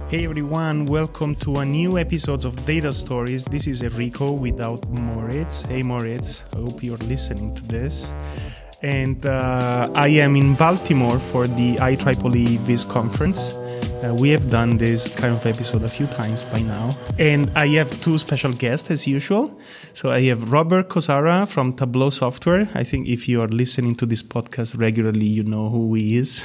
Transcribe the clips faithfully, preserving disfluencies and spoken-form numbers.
Hey everyone, welcome to a new episode of Data Stories. This is Enrico without Moritz. Hey Moritz, I hope you're listening to this. And uh, I am in Baltimore for the I triple E Viz conference. Uh, we have done this kind of episode a few times by now. And I have two special guests as usual. So I have Robert Kosara from Tableau Software. I think if you are listening to this podcast regularly, you know who he is.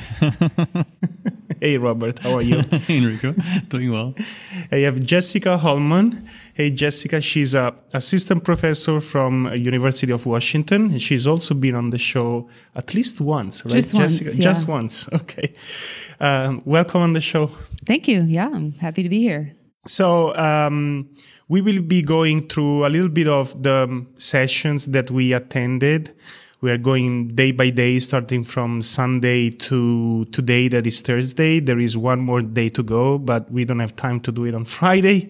Hey Robert, how are you? Hey Enrico, doing well. I have Jessica Holman. Hey Jessica, she's a assistant professor from University of Washington. She's also been on the show at least once, right? Just Jessica? once, yeah. Just once, okay. Um, welcome on the show. Thank you. Yeah, I'm happy to be here. So um, we will be going through a little bit of the sessions that we attended. We are going day by day, starting from Sunday to today, that is Thursday. There is one more day to go, but we don't have time to do it on Friday.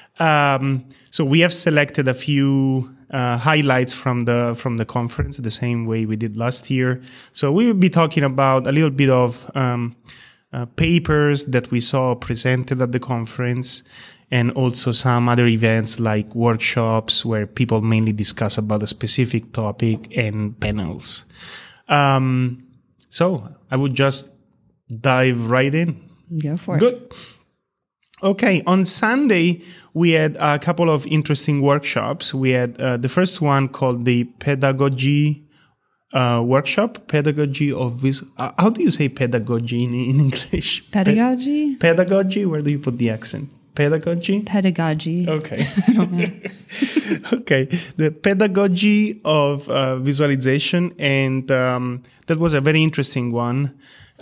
Um, so we have selected a few uh, highlights from the from the conference, the same way we did last year. So we will be talking about a little bit of um, uh, papers that we saw presented at the conference, and also some other events like workshops where people mainly discuss about a specific topic, and panels. Um, so I would just dive right in. Go for it. Good. Okay, on Sunday, we had a couple of interesting workshops. We had uh, the first one called the Pedagogy uh, Workshop, Pedagogy of Vis- uh, how do you say pedagogy in, in English? Pedagogy? Pe- pedagogy? Where do you put the accent? Pedagogy? Pedagogy. Okay. I don't know. Okay. The pedagogy of uh, visualization. And um, that was a very interesting one.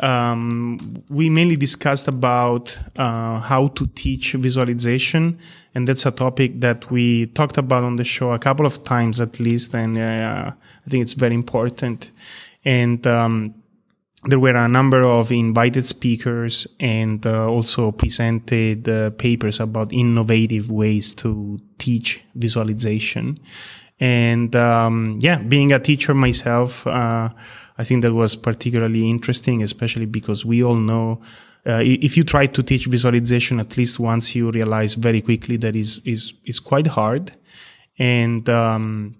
Um, we mainly discussed about uh, how to teach visualization. And that's a topic that we talked about on the show a couple of times at least. And uh, I think it's very important. And um there were a number of invited speakers and uh, also presented uh, papers about innovative ways to teach visualization. And um, yeah, being a teacher myself, uh, I think that was particularly interesting, especially because we all know uh, if you try to teach visualization at least once, you realize very quickly that is is is quite hard. And um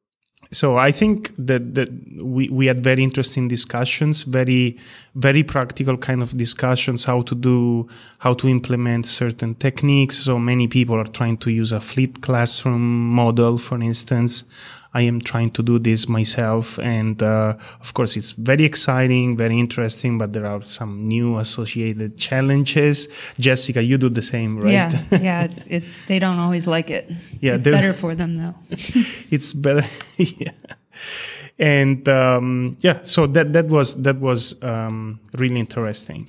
So I think that, that we, we had very interesting discussions, very, very practical kind of discussions, how to do, how to implement certain techniques. So many people are trying to use a flipped classroom model, for instance. I am trying to do this myself. And, uh, of course, it's very exciting, very interesting, but there are some new associated challenges. Jessica, you do the same, right? Yeah. Yeah. It's, it's, they don't always like it. Yeah, it's better for them though. It's better. Yeah. And, um, yeah, so that, that was, that was, um, really interesting.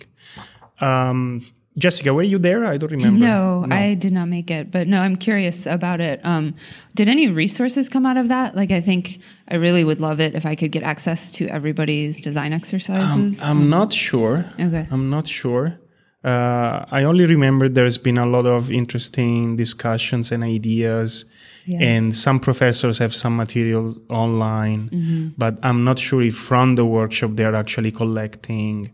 Um, Jessica, were you there? I don't remember. No, no, I did not make it, but no, I'm curious about it. Um, did any resources come out of that? Like, I think I really would love it if I could get access to everybody's design exercises. Um, I'm um, not sure. Okay. I'm not sure. Uh, I only remember there's been a lot of interesting discussions and ideas. Yeah. And some professors have some materials online, mm-hmm. but I'm not sure if from the workshop they're actually collecting,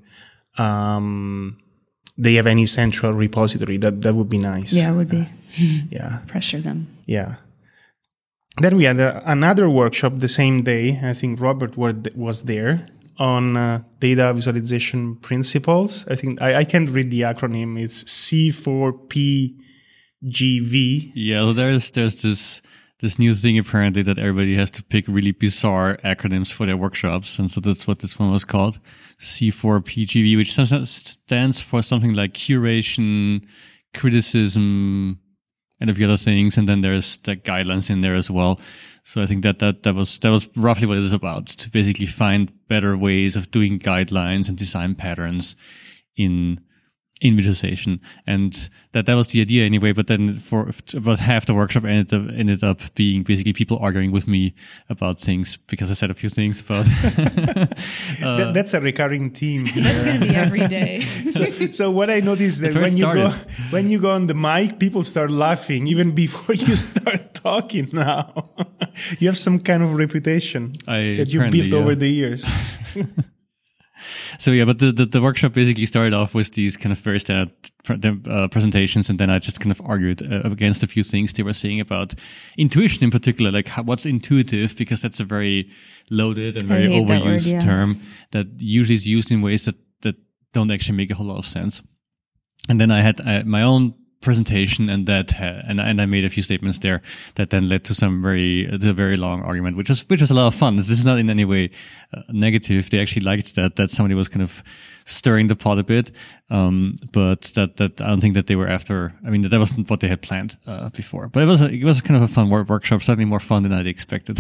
um, they have any central repository. That that would be nice. Yeah, it would be. Uh, yeah. Pressure them. Yeah. Then we had a, another workshop the same day. I think Robert were, was there on uh, data visualization principles. I think I, I can't read the acronym. It's C four P G V. Yeah, so there's there's this this new thing apparently that everybody has to pick really bizarre acronyms for their workshops, and so that's what this one was called, C four P G V, which sometimes stands for something like curation, criticism, and a few other things, and then there's the guidelines in there as well. So I think that that that was that was roughly what it is about, to basically find better ways of doing guidelines and design patterns in in visualization. And that that was the idea anyway, but then for about half the workshop ended up, ended up being basically people arguing with me about things because I said a few things about uh, that, that's a recurring theme here. That's going to be every day. so, so what I noticed is that when you go when you go on the mic, people start laughing even before you start talking now. You have some kind of reputation I that you built yeah. over the years. So yeah, but the, the, the workshop basically started off with these kind of very standard uh, presentations, and then I just kind of argued uh, against a few things they were saying about intuition in particular, like how, what's intuitive, because that's a very loaded and very overused that word, yeah. term that usually is used in ways that, that don't actually make a whole lot of sense. And then I had uh, my own presentation, and that had, and and I made a few statements there that then led to some very to a very long argument, which was which was a lot of fun. This is not in any way uh, negative. They actually liked that that somebody was kind of stirring the pot a bit, um, but that that I don't think that they were after. I mean, that, that wasn't what they had planned uh, before. But it was a, it was kind of a fun work workshop, certainly more fun than I'd expected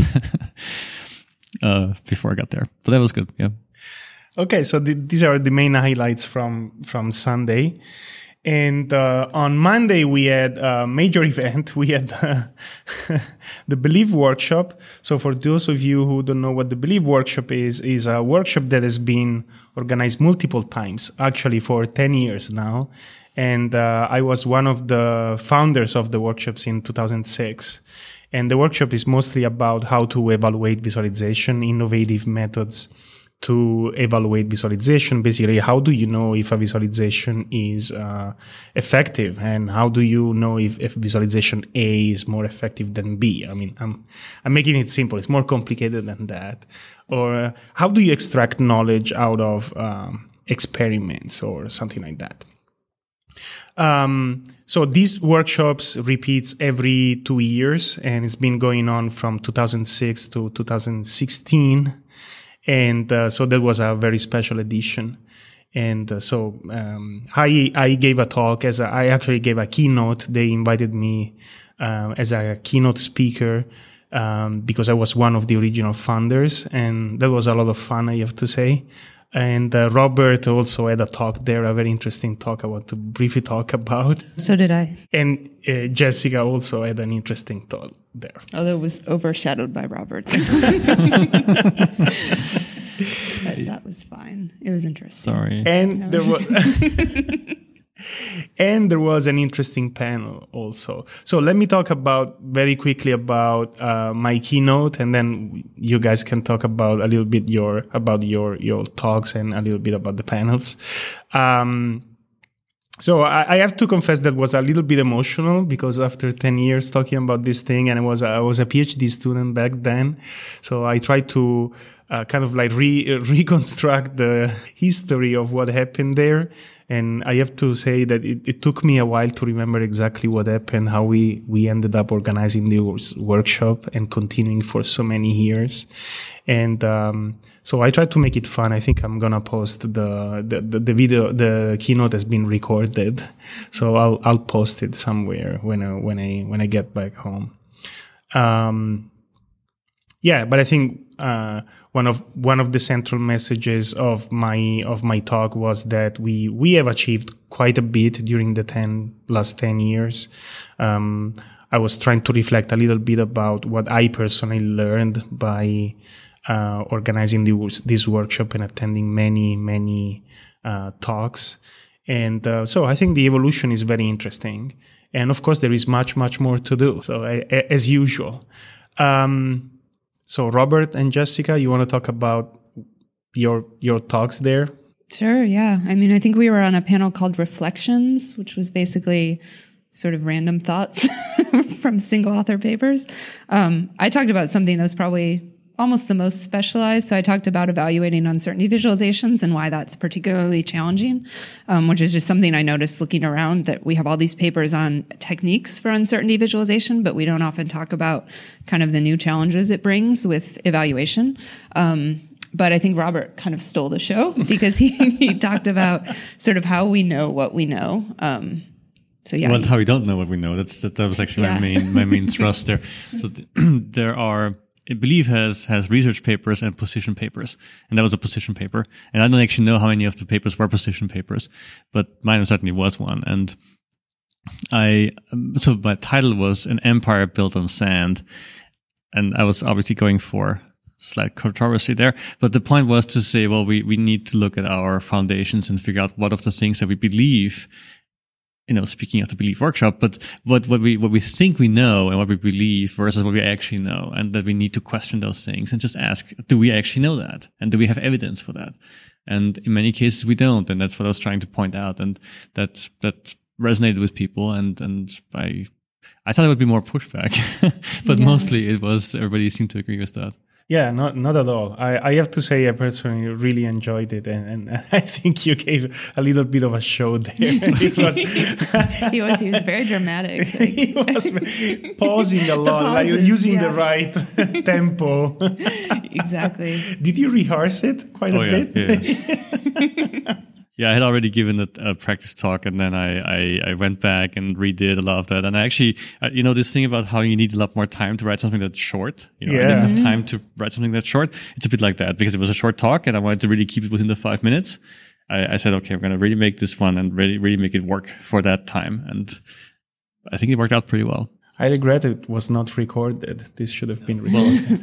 uh, before I got there. But that was good. Yeah. Okay, so the, these are the main highlights from from Sunday. And uh, on Monday, we had a major event. We had uh, the Believe Workshop. So for those of you who don't know what the Believe Workshop is, is a workshop that has been organized multiple times, actually for ten years now. And uh, I was one of the founders of the workshops in two thousand six. And the workshop is mostly about how to evaluate visualization, innovative methods to evaluate visualization. Basically, how do you know if a visualization is uh, effective, and how do you know if, if visualization A is more effective than B? I mean, I'm I'm making it simple. It's more complicated than that. Or uh, how do you extract knowledge out of um, experiments or something like that? Um, so these workshops repeats every two years, and it's been going on from two thousand six to two thousand sixteen. And uh, so that was a very special edition. And uh, so um, I I gave a talk as a, I actually gave a keynote. They invited me uh, as a keynote speaker um, because I was one of the original founders, and that was a lot of fun, I have to say. And uh, Robert also had a talk there, a very interesting talk I want to briefly talk about. So did I. And uh, Jessica also had an interesting talk there. Although it was overshadowed by Robert's. But that was fine. It was interesting. Sorry. And no. there was... And there was an interesting panel also. So let me talk about very quickly about uh, my keynote, and then you guys can talk about a little bit your about your your talks and a little bit about the panels. Um, so I, I have to confess that was a little bit emotional, because after ten years talking about this thing, and I was I was a PhD student back then, so I tried to uh, kind of like re- reconstruct the history of what happened there. And I have to say that it, it took me a while to remember exactly what happened, how we, we ended up organizing the workshop and continuing for so many years. And um, so I tried to make it fun. I think I'm gonna post the, the, the, the video. The keynote has been recorded, so I'll I'll post it somewhere when I when I when I get back home. Um, yeah, but I think uh, one of one of the central messages of my of my talk was that we we have achieved quite a bit during the ten last ten years. Um, I was trying to reflect a little bit about what I personally learned by uh, organizing the, this workshop and attending many many uh, talks, and uh, so I think the evolution is very interesting. And of course, there is much much more to do. So I, as usual. Um, So Robert and Jessica, you want to talk about your your talks there? Sure, yeah. I mean, I think we were on a panel called Reflections, which was basically sort of random thoughts from single author papers. Um, I talked about something that was probably almost the most specialized. So I talked about evaluating uncertainty visualizations and why that's particularly challenging, um, which is just something I noticed looking around, that we have all these papers on techniques for uncertainty visualization, but we don't often talk about kind of the new challenges it brings with evaluation. Um, but I think Robert kind of stole the show because he, he talked about sort of how we know what we know. Um, so yeah. Well, how we don't know what we know. That's, that, that was actually yeah. my main, my main thrust there. So th- there are, I believe has has research papers and position papers, and that was a position paper. And I don't actually know how many of the papers were position papers, but mine certainly was one. And I so my title was An Empire Built on Sand, and I was obviously going for slight controversy there. But the point was to say, well, we we need to look at our foundations and figure out what of the things that we believe you know, speaking of the belief workshop, but what, what we, what we think we know and what we believe versus what we actually know, and that we need to question those things and just ask, do we actually know that? And do we have evidence for that? And in many cases we don't. And that's what I was trying to point out. And that's, that resonated with people. And, and I, I thought it would be more pushback, but yeah. Mostly it was, everybody seemed to agree with that. Yeah, not not at all. I, I have to say I personally really enjoyed it, and, and I think you gave a little bit of a show there. It was he was he was very dramatic. Like. He was pausing a lot, pauses, like using yeah. the right tempo. Exactly. Did you rehearse it quite oh, a yeah, bit? Yeah. Yeah, I had already given a, a practice talk, and then I, I, I went back and redid a lot of that. And I actually, uh, you know, this thing about how you need a lot more time to write something that's short. You know, yeah. I didn't have Mm-hmm. time to write something that's short. It's a bit like that because it was a short talk, and I wanted to really keep it within the five minutes. I, I said, okay, I'm going to really make this fun and really, really make it work for that time. And I think it worked out pretty well. I regret it was not recorded. This should have been recorded.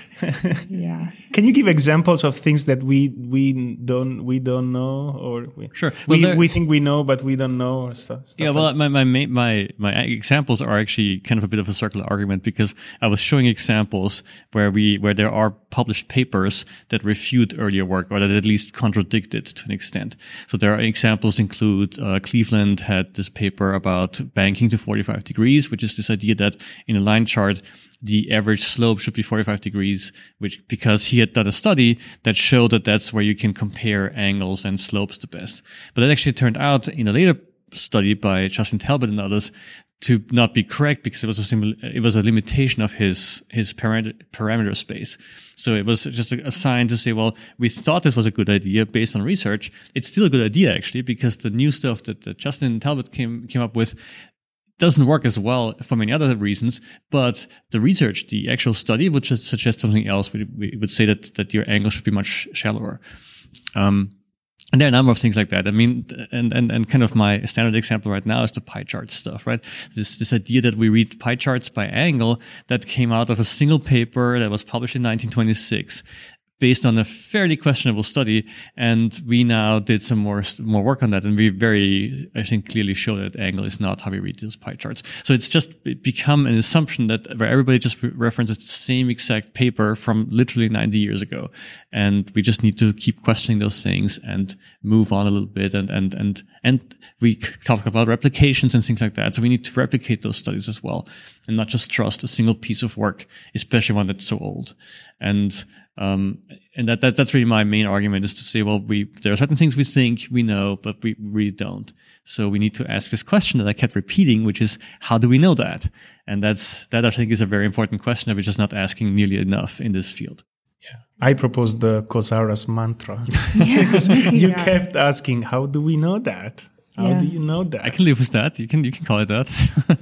Yeah. Can you give examples of things that we we don't we don't know, or we, sure well, we we think we know but we don't know, or stuff? stuff yeah. Well, like my my my my examples are actually kind of a bit of a circular argument because I was showing examples where we where there are published papers that refute earlier work or that at least contradict it to an extent. So there are examples include uh, Cleveland had this paper about banking to forty-five degrees, which is this idea that in a line chart, the average slope should be forty-five degrees, which because he had done a study that showed that that's where you can compare angles and slopes the best. But that actually turned out in a later study by Justin Talbot and others to not be correct because it was a simul- it was a limitation of his his parameter, parameter space. So it was just a, a sign to say, well, we thought this was a good idea based on research. It's still a good idea actually because the new stuff that, that Justin Talbot came came up with doesn't work as well for many other reasons, but the research, the actual study would just suggest something else. We, we would say that, that your angle should be much shallower. Um, and there are a number of things like that. I mean, and, and, and kind of my standard example right now is the pie chart stuff, right? This, this idea that we read pie charts by angle that came out of a single paper that was published in nineteen twenty-six. Based on a fairly questionable study, and we now did some more more work on that, and we very, I think, clearly show that angle is not how we read those pie charts. So it's just become an assumption that where everybody just references the same exact paper from literally ninety years ago, and we just need to keep questioning those things and move on a little bit, and and and and we talk about replications and things like that. So we need to replicate those studies as well, and not just trust a single piece of work, especially one that's so old. And Um, and that, that, that's really my main argument is to say, well, we, there are certain things we think we know, but we really don't. So we need to ask this question that I kept repeating, which is, how do we know that? And that's, that I think is a very important question that we're just not asking nearly enough in this field. Yeah. I proposed the Kosaras mantra because you yeah. kept asking, how do we know that? How yeah. do you know that? I can live with that. You can, you can call it that.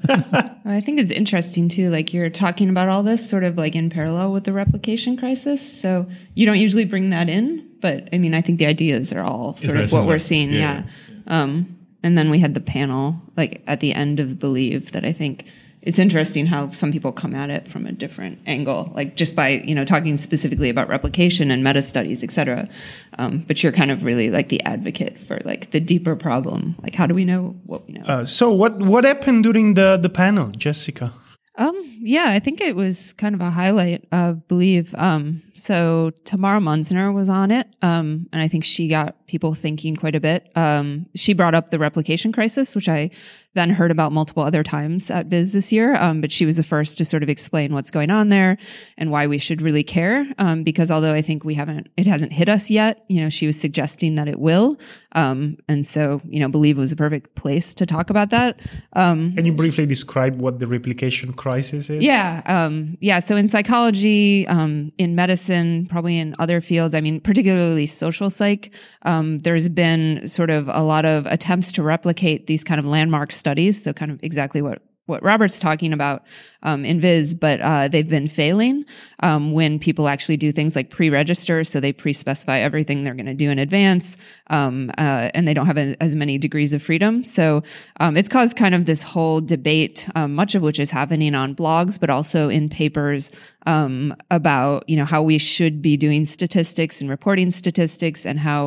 I think it's interesting too. Like you're talking about all this sort of like in parallel with the replication crisis. So you don't usually bring that in, but I mean, I think the ideas are all sort it's of what we're seeing. Yeah. yeah. Um, and then we had the panel like at the end of Believe that I think it's interesting how some people come at it from a different angle, like just by, you know, talking specifically about replication and meta studies, et cetera. Um, but you're kind of really like the advocate for like the deeper problem. Like, how do we know what we know? Uh, so what, what happened during the, the panel, Jessica? Um, yeah, I think it was kind of a highlight of Believe. Um, so Tamara Munzner was on it. Um, and I think she got people thinking quite a bit. Um, she brought up the replication crisis, which I then heard about multiple other times at Viz this year. Um, but she was the first to sort of explain what's going on there and why we should really care. Um, because although I think we haven't, it hasn't hit us yet, you know, she was suggesting that it will. Um, and so, you know, Believe was a perfect place to talk about that. Um, Can you briefly describe what the replication crisis is? Yeah. Um, yeah. So in psychology, um, in medicine, probably in other fields, I mean, particularly social psych, um, there's been sort of a lot of attempts to replicate these kind of landmark studies. So kind of exactly what what Robert's talking about um, in Viz, but uh, they've been failing um, when people actually do things like pre-register. So they pre-specify everything they're going to do in advance, um, uh, and they don't have a, as many degrees of freedom. So um, it's caused kind of this whole debate, um, much of which is happening on blogs, but also in papers um, about, you know, how we should be doing statistics and reporting statistics and how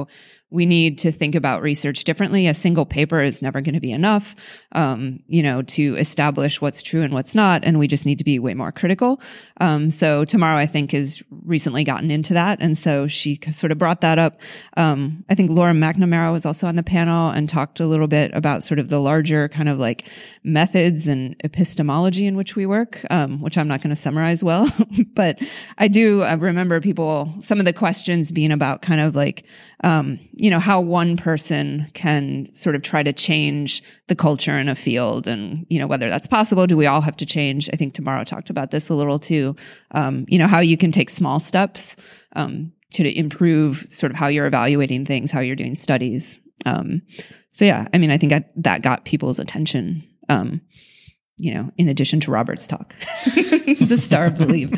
we need to think about research differently. A single paper is never going to be enough, um, you know, to establish what's true and what's not. And we just need to be way more critical. Um, so Tomorrow, I think, has recently gotten into that. And so she sort of brought that up. Um, I think Laura McNamara was also on the panel and talked a little bit about sort of the larger kind of like methods and epistemology in which we work, um, which I'm not going to summarize well. But I do uh, remember people, some of the questions being about kind of like, um, you know, how one person can sort of try to change the culture in a field and, you know, whether that's possible. Do we all have to change? I think Tomorrow talked about this a little too. Um, you know, how you can take small steps um, to improve sort of how you're evaluating things, how you're doing studies. Um, so, yeah, I mean, I think I, that got people's attention, um, you know, in addition to Robert's talk, the Star of Belief,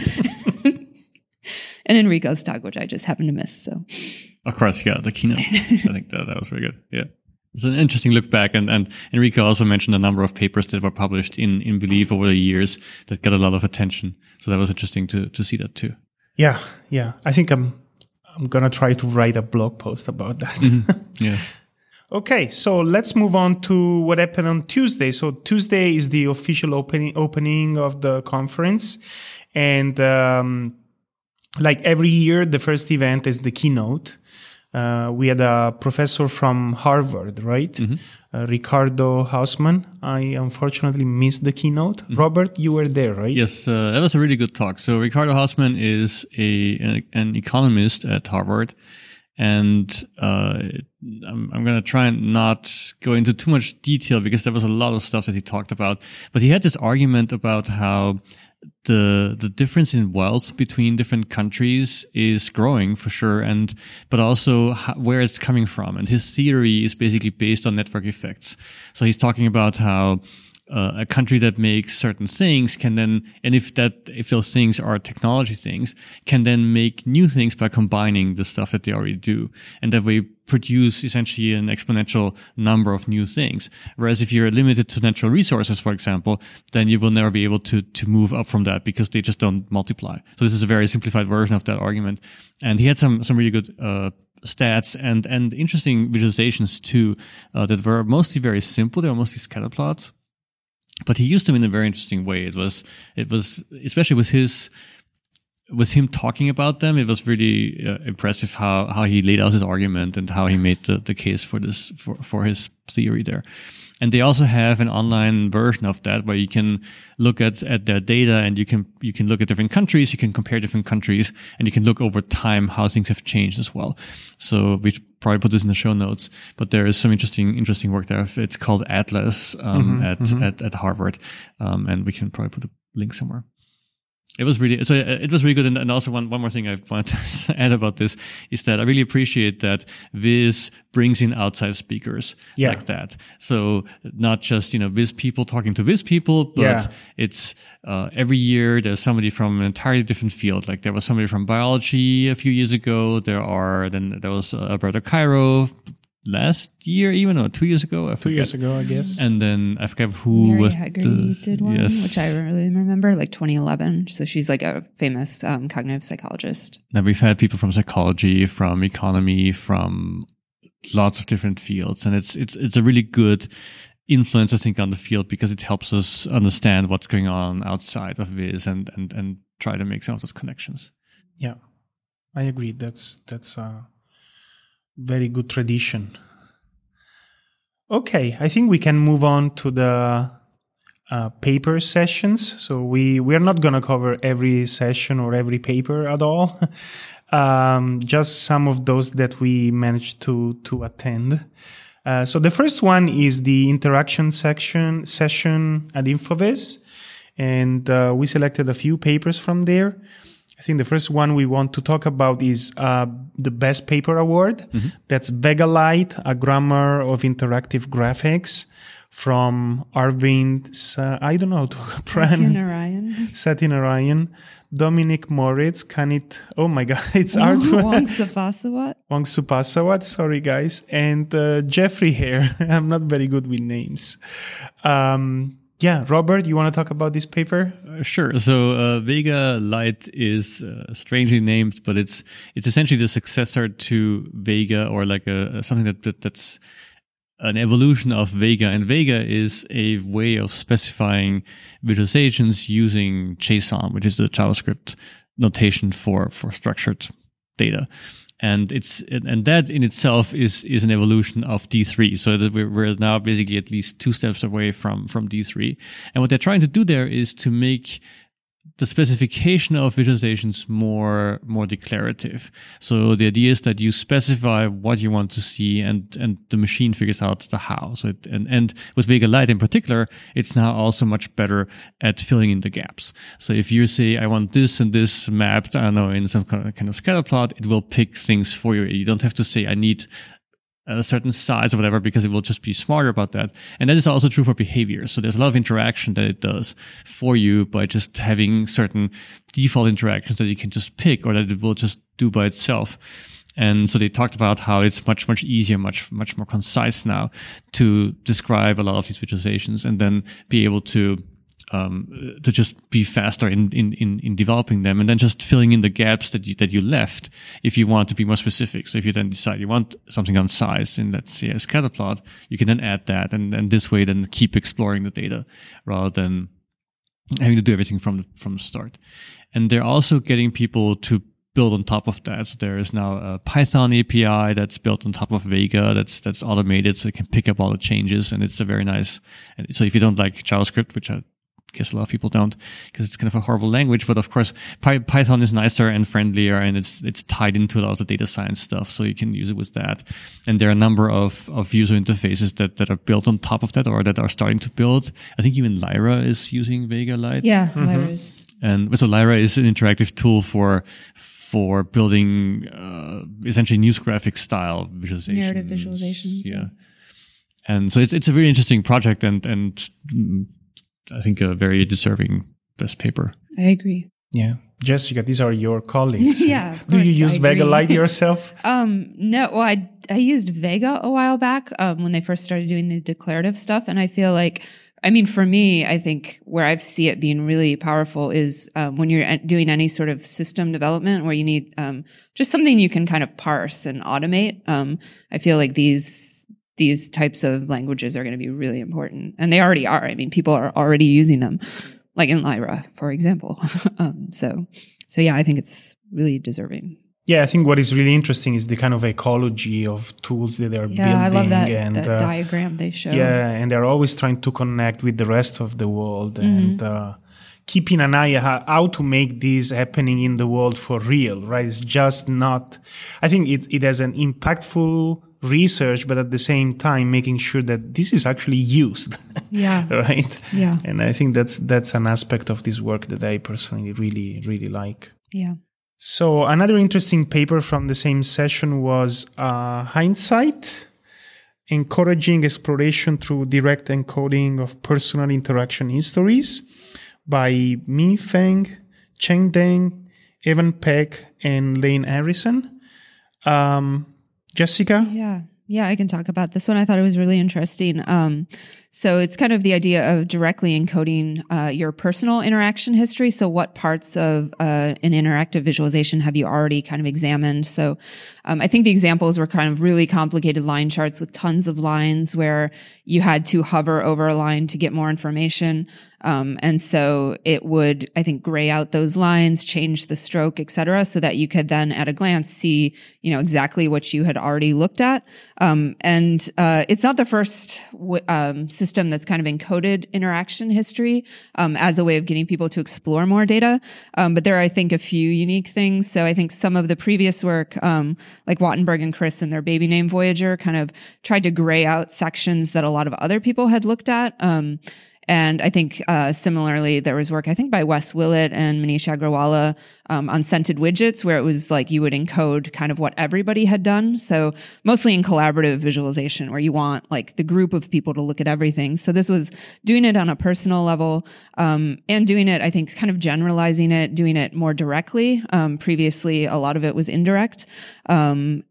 and Enrico's talk, which I just happened to miss. So. Of course, yeah, the keynote. I think that, that was very good. Yeah. It's an interesting look back. And, and Enrico also mentioned a number of papers that were published in, in Belief over the years that got a lot of attention. So that was interesting to, to see that too. Yeah. Yeah. I think I'm, I'm going to try to write a blog post about that. Mm-hmm. Yeah. Okay. So let's move on to what happened on Tuesday. So Tuesday is the official opening, opening of the conference. And, um, like every year, the first event is the keynote. Uh, we had a professor from Harvard, right? Mm-hmm. Uh, Ricardo Hausmann. I unfortunately missed the keynote. Mm-hmm. Robert, you were there, right? Yes, uh, that was a really good talk. So Ricardo Hausmann is a an, an economist at Harvard. And uh, I'm, I'm going to try and not go into too much detail because there was a lot of stuff that he talked about. But he had this argument about how the the difference in wealth between different countries is growing for sure, and but also how, where it's coming from. And his theory is basically based on network effects. So he's talking about how uh, a country that makes certain things can then, and if that if those things are technology things, can then make new things by combining the stuff that they already do, and that way produce essentially an exponential number of new things. Whereas if you're limited to natural resources, for example, then you will never be able to to move up from that because they just don't multiply. So this is a very simplified version of that argument. And he had some some really good uh stats and and interesting visualizations too uh, that were mostly very simple. They were mostly scatter plots, but he used them in a very interesting way. It was it was especially with his with him talking about them, it was really uh, impressive how, how he laid out his argument and how he made the, the case for this, for, for his theory there. And they also have an online version of that where you can look at, at their data and you can, you can look at different countries, you can compare different countries, and you can look over time how things have changed as well. So we should probably put this in the show notes, but there is some interesting, interesting work there. It's called Atlas, um, mm-hmm, at, mm-hmm. at, at Harvard. Um, and we can probably put a link somewhere. It was really, so it was really good. And also one, one more thing I want to add about this is that I really appreciate that Viz brings in outside speakers yeah. like that. So not just, you know, Viz people talking to Viz people, but yeah. it's, uh, every year there's somebody from an entirely different field. Like there was somebody from biology a few years ago. There are, then there was uh, Alberto Cairo last year, even or two years ago. I two years ago, I guess. And then I forget who Mary was Haggerty the, did one, yes. which I really remember, like twenty eleven. So she's like a famous um, cognitive psychologist. And we've had people from psychology, from economy, from lots of different fields, and it's it's it's a really good influence, I think, on the field because it helps us understand what's going on outside of Viz and and and try to make some of those connections. Yeah, I agree. That's that's. Uh... Very good tradition. Okay, I think we can move on to the uh, paper sessions. So we, we are not going to cover every session or every paper at all. um, just some of those that we managed to, to attend. Uh, so the first one is the interaction section session at InfoVis. And uh, we selected a few papers from there. I think the first one we want to talk about is uh, the Best Paper Award. Mm-hmm. That's Vegalite, a Grammar of Interactive Graphics from Arvind, Sa- I don't know how to pronounce Satyanarayan. Satyanarayan, Dominic Moritz, Kanit, oh my God, it's hard to Wangsupasawat. Wangsupasawat, sorry guys, and uh, Jeffrey Hare. I'm not very good with names. Um, Yeah, Robert, you want to talk about this paper? Uh, sure. So uh, Vega Lite is uh, strangely named, but it's it's essentially the successor to Vega, or like a, something that, that that's an evolution of Vega. And Vega is a way of specifying visualizations using JSON, which is the JavaScript notation for for structured data. And it's and that in itself is is an evolution of D three. So that we're, we're now basically at least two steps away from from D three. And what they're trying to do there is to make the specification of visualizations more more declarative. So the idea is that you specify what you want to see, and and the machine figures out the how. So it, and and with Vega Lite in particular, it's now also much better at filling in the gaps. So if you say I want this and this mapped, I don't know, in some kind of scatter plot, it will pick things for you. You don't have to say I need a certain size or whatever, because it will just be smarter about that. And that is also true for behavior. So there's a lot of interaction that it does for you by just having certain default interactions that you can just pick, or that it will just do by itself. And so they talked about how it's much, much easier, much, much more concise now to describe a lot of these visualizations, and then be able to Um, to just be faster in, in, in, in developing them, and then just filling in the gaps that you, that you left if you want to be more specific. So if you then decide you want something on size in, let's say, a scatter plot, you can then add that, and, and this way then keep exploring the data rather than having to do everything from the, from the start. And they're also getting people to build on top of that. So there is now a Python A P I that's built on top of Vega that's, that's automated, so it can pick up all the changes, and it's a very nice, and so if you don't like JavaScript, which I guess a lot of people don't, because it's kind of a horrible language. But of course, Py- Python is nicer and friendlier, and it's it's tied into a lot of the data science stuff, so you can use it with that. And there are a number of of user interfaces that that are built on top of that, or that are starting to build. I think even Lyra is using Vega Lite. Yeah, mm-hmm. Lyra is. And so Lyra is an interactive tool for for building uh, essentially news graphic style visualizations, narrative visualizations. Yeah. yeah, and so it's it's a very interesting project, and and. Mm, I think a very deserving best paper. I agree. Yeah. Jessica, these are your colleagues. Yeah. Do course, you use I Vega agree. Lite yourself? um, no, well, I, I used Vega a while back um, when they first started doing the declarative stuff. And I feel like, I mean, for me, I think where I see it being really powerful is um, when you're doing any sort of system development where you need um, just something you can kind of parse and automate. Um, I feel like these these types of languages are going to be really important. And they already are. I mean, people are already using them, like in Lyra, for example. um, so, so yeah, I think it's really deserving. Yeah, I think what is really interesting is the kind of ecology of tools that they're yeah, building. I love that, and, that uh, diagram they show. Yeah, and they're always trying to connect with the rest of the world, mm-hmm. and uh, keeping an eye on how to make this happening in the world for real, right? It's just not, I think it, it has an impactful research, but at the same time making sure that this is actually used. Yeah. Right? Yeah. And I think that's that's an aspect of this work that I personally really, really like. Yeah. So another interesting paper from the same session was uh, Hindsight, Encouraging Exploration Through Direct Encoding of Personal Interaction Histories by Mi Feng, Cheng Deng, Evan Peck, and Lane Harrison. Um, Jessica? Yeah. Yeah, I can talk about this one. I thought it was really interesting. Um, so it's kind of the idea of directly encoding uh, your personal interaction history. So what parts of uh, an interactive visualization have you already kind of examined? So um, I think the examples were kind of really complicated line charts with tons of lines where you had to hover over a line to get more information. Um, and so it would, I think, gray out those lines, change the stroke, et cetera, so that you could then at a glance see, you know, exactly what you had already looked at. Um, and, uh, it's not the first, w- um, system that's kind of encoded interaction history, um, as a way of getting people to explore more data. Um, but there are, I think, a few unique things. So I think some of the previous work, um, like Wattenberg and Chris and their baby name Voyager kind of tried to gray out sections that a lot of other people had looked at. Um, And I think uh similarly, there was work, I think, by Wes Willett and Manish Agrawala um, on scented widgets, where it was like you would encode kind of what everybody had done. So mostly in collaborative visualization, where you want like the group of people to look at everything. So this was doing it on a personal level um, and doing it, I think, kind of generalizing it, doing it more directly. Um, previously, a lot of it was indirect. Um,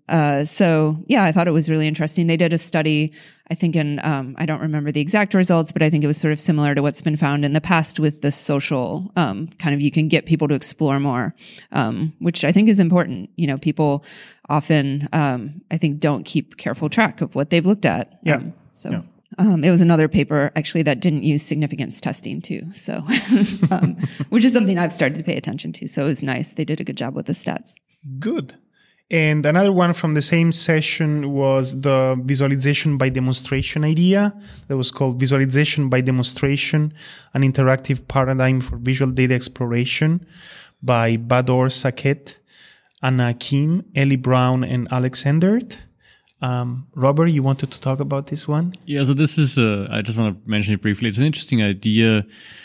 uh, so yeah, I thought it was really interesting. They did a study, I think in, um, I don't remember the exact results, but I think it was sort of similar to what's been found in the past with the social, um, kind of, you can get people to explore more, um, which I think is important. You know, people often, um, I think don't keep careful track of what they've looked at. Yeah. Um, so. Yeah. Um, it was another paper actually that didn't use significance testing too. So, um, which is something I've started to pay attention to. So it was nice. They did a good job with the stats. Good. And another one from the same session was the visualization by demonstration idea that was called Visualization by Demonstration, an interactive paradigm for visual data exploration by Bador Saket, Anna Kim, Ellie Brown, and Alex Endert. Um, Robert, you wanted to talk about this one? Yeah, so this is, uh, I just want to mention it briefly. It's an interesting idea,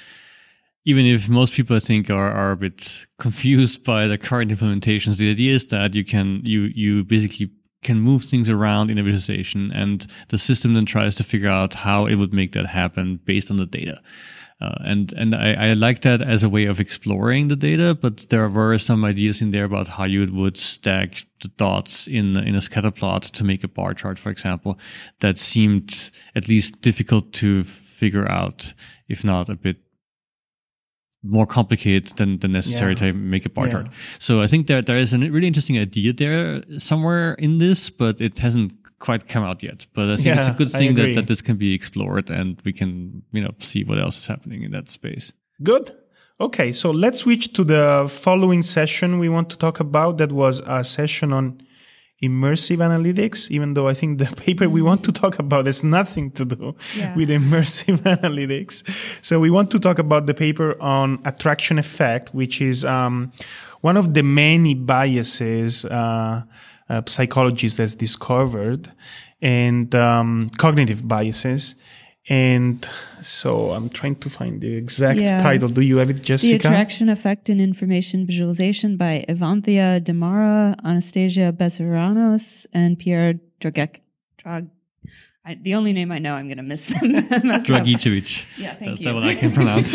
even if most people I think are, are a bit confused by the current implementations. The idea is that you can, you, you basically can move things around in a visualization, and the system then tries to figure out how it would make that happen based on the data. Uh, and, and I, I like that as a way of exploring the data, but there were some ideas in there about how you would stack the dots in, in a scatter plot to make a bar chart, for example, that seemed at least difficult to figure out, if not a bit more complicated than, than necessary Yeah. to make a bar Yeah. chart. So I think that there is a really interesting idea there somewhere in this, but it hasn't quite come out yet. But I think Yeah, it's a good I thing that, agree. that this can be explored and we can, you know, see what else is happening in that space. Good. Okay, so let's switch to the following session we want to talk about. That was a session on immersive analytics, even though I think the paper we want to talk about has nothing to do Yeah. with immersive analytics. So we want to talk about the paper on attraction effect, which is um, one of the many biases uh, uh, psychologists has discovered, and um, cognitive biases. And so I'm trying to find the exact Yeah, title. Do you have it, The Jessica? Attraction Effect in Information Visualization by Evanthia Demara, Anastasia Bessaranos, and Pierre Dragek. Drag. I, the only name I know, I'm going to miss. mess up. Dragicevic. Yeah, thank that, you. that one I can pronounce.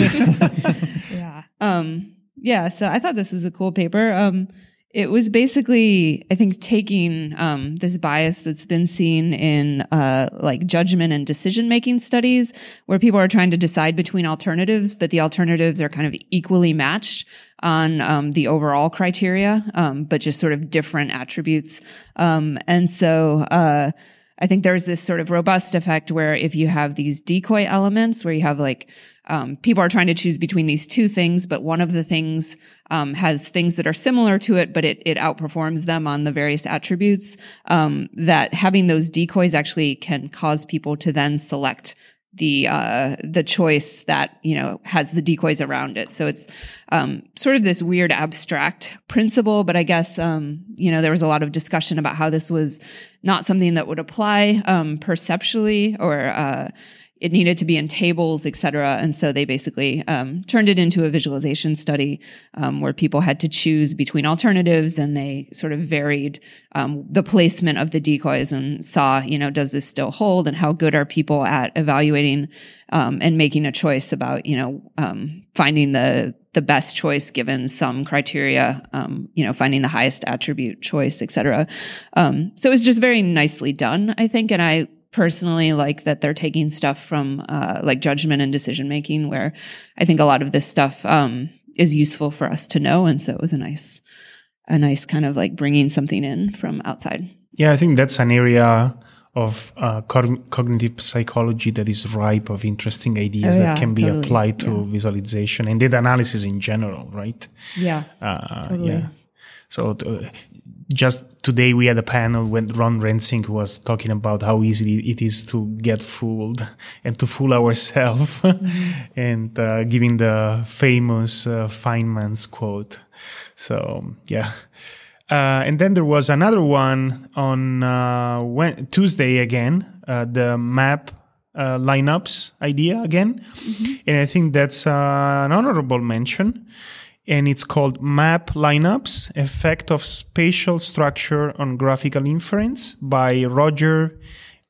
Yeah. Um, yeah. So I thought this was a cool paper. Um, it was basically, I think, taking um, this bias that's been seen in uh, like judgment and decision making studies, where people are trying to decide between alternatives, but the alternatives are kind of equally matched on um, the overall criteria, um, but just sort of different attributes. Um, and so. Uh, I think there's this sort of robust effect where if you have these decoy elements where you have like, um, people are trying to choose between these two things, but one of the things, um, has things that are similar to it, but it, it outperforms them on the various attributes, um, that having those decoys actually can cause people to then select the, uh, the choice that, you know, has the decoys around it. So it's, um, sort of this weird abstract principle, but I guess, um, you know, there was a lot of discussion about how this was not something that would apply, um, perceptually or, uh, it needed to be in tables, et cetera. And so they basically um, turned it into a visualization study um, where people had to choose between alternatives, and they sort of varied um, the placement of the decoys and saw, you know, does this still hold, and how good are people at evaluating um, and making a choice about, you know, um, finding the the best choice given some criteria, um, you know, finding the highest attribute choice, et cetera. Um, so it was just very nicely done, I think, and I personally like that they're taking stuff from uh, like judgment and decision making, where I think a lot of this stuff um, is useful for us to know, and so it was a nice, a nice kind of like bringing something in from outside. Yeah, I think that's an area of uh, co- cognitive psychology that is ripe of interesting ideas Oh, that yeah, can be totally. applied to Yeah. visualization and data analysis in general, right? Yeah, Uh, Totally. Yeah. So uh, just today we had a panel when Ron Rensink was talking about how easy it is to get fooled and to fool ourselves, mm-hmm. and uh, giving the famous uh, Feynman's quote. So yeah. Uh, and then there was another one on uh, when, Tuesday again, uh, the map uh, lineups idea again. Mm-hmm. And I think that's uh, an honorable mention. And it's called Map Lineups, Effect of Spatial Structure on Graphical Inference by Roger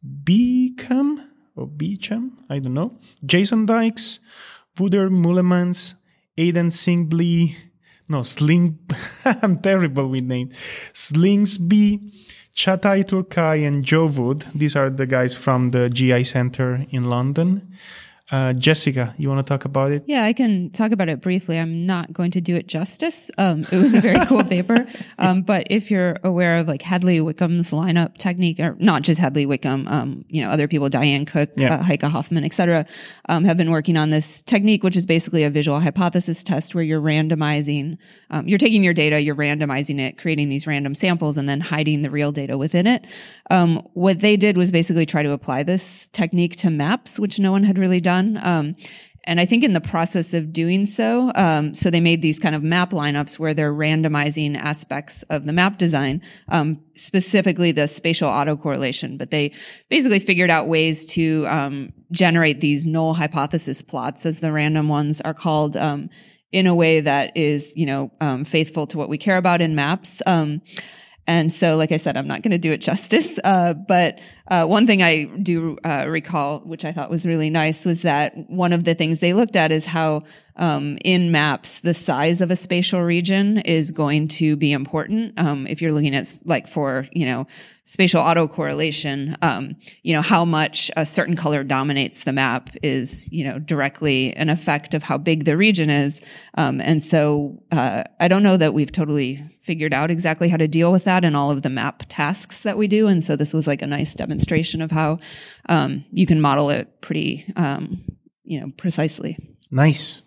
Beecham, or Beecham, I don't know, Jason Dykes, Wouter Mullemans, Aidan Singley, no, Sling, I'm terrible with names, Slingsby, Çağatay Turkay and Joe Wood. These are the guys from the G I Center in London. Uh, Jessica, you want to talk about it? Yeah, I can talk about it briefly. I'm not going to do it justice. Um, it was a very cool paper. Um, but if you're aware of like Hadley Wickham's lineup technique, or not just Hadley Wickham, um, you know, other people, Diane Cook, yeah. uh, Heike Hoffman, et cetera, um, have been working on this technique, which is basically a visual hypothesis test where you're randomizing, um, you're taking your data, you're randomizing it, creating these random samples, and then hiding the real data within it. Um, what they did was basically try to apply this technique to maps, which no one had really done. Um, and I think in the process of doing so, um, so they made these kind of map lineups where they're randomizing aspects of the map design, um, specifically the spatial autocorrelation. But they basically figured out ways to um, generate these null hypothesis plots, as the random ones are called, um, in a way that is, you know, um, faithful to what we care about in maps. Um, And so, like I said, I'm not going to do it justice. Uh, but uh, one thing I do uh, recall, which I thought was really nice, was that one of the things they looked at is how um, in maps, the size of a spatial region is going to be important. Um, if you're looking at, like, for, you know, spatial autocorrelation, um, you know, how much a certain color dominates the map is, you know, directly an effect of how big the region is. Um, and so uh, I don't know that we've totally figured out exactly how to deal with that in all of the map tasks that we do. And so this was like a nice demonstration of how um, you can model it pretty, um, you know, precisely. Nice.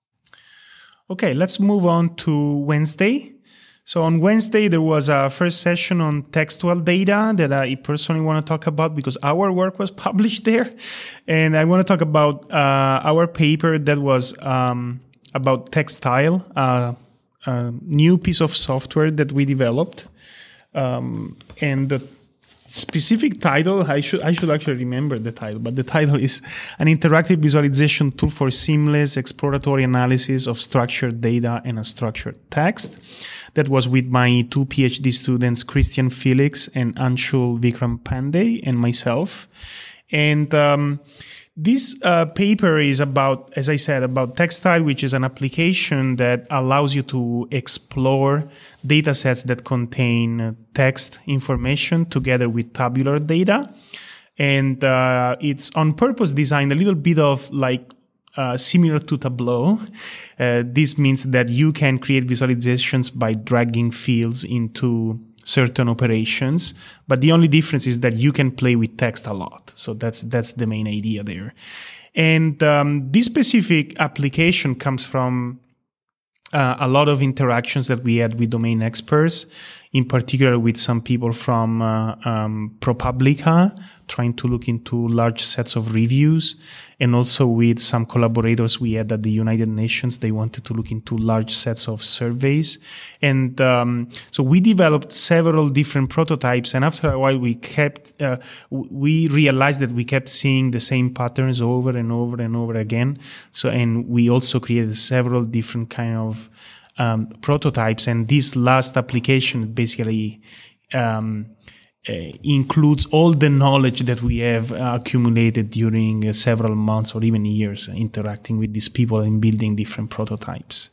Okay, let's move on to Wednesday. So on Wednesday, there was a first session on textual data that I personally want to talk about because our work was published there. And I want to talk about uh, our paper that was um, about Textile, uh, a new piece of software that we developed. Um, and the specific title, I should I should actually remember the title, but the title is an interactive visualization tool for seamless exploratory analysis of structured data and unstructured text. That was with my two PhD students, Christian Felix and Anshul Vikram Pandey, and myself. And um, this uh, paper is about, as I said, about Textile, which is an application that allows you to explore data sets that contain text information together with tabular data. And uh, it's on purpose designed a little bit of like uh, similar to Tableau. Uh, this means that you can create visualizations by dragging fields into certain operations, but the only difference is that you can play with text a lot. So that's that's the main idea there. And um, this specific application comes from uh, a lot of interactions that we had with domain experts, in particular with some people from uh, um, ProPublica, trying to look into large sets of reviews, and also with some collaborators we had at the United Nations. They wanted to look into large sets of surveys. And um, so we developed several different prototypes, and after a while we kept, uh, we realized that we kept seeing the same patterns over and over and over again. So, and we also created several different kind of um, prototypes, and this last application basically um, Uh, includes all the knowledge that we have uh, accumulated during uh, several months or even years uh, interacting with these people and building different prototypes.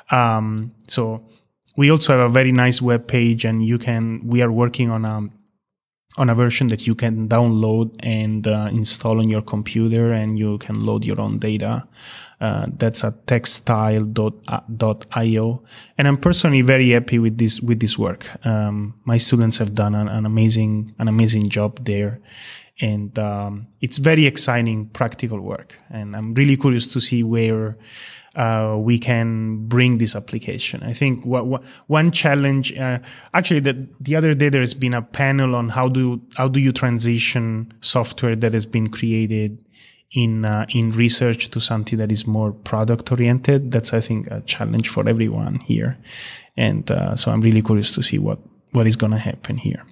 Um, so we also have a very nice web page, and you can, we are working on a, on a version that you can download and uh, install on your computer, and you can load your own data. Uh, that's at textile dot io. And I'm personally very happy with this, with this work. Um, my students have done an, an amazing, an amazing job there. And, um, it's very exciting practical work. And I'm really curious to see where, uh, we can bring this application. I think what, what one challenge, uh, actually the, the other day there's been a panel on how do, how do you transition software that has been created in uh, in research to something that is more product oriented. That's, I think, a challenge for everyone here. And uh, so I'm really curious to see what, what is going to happen here.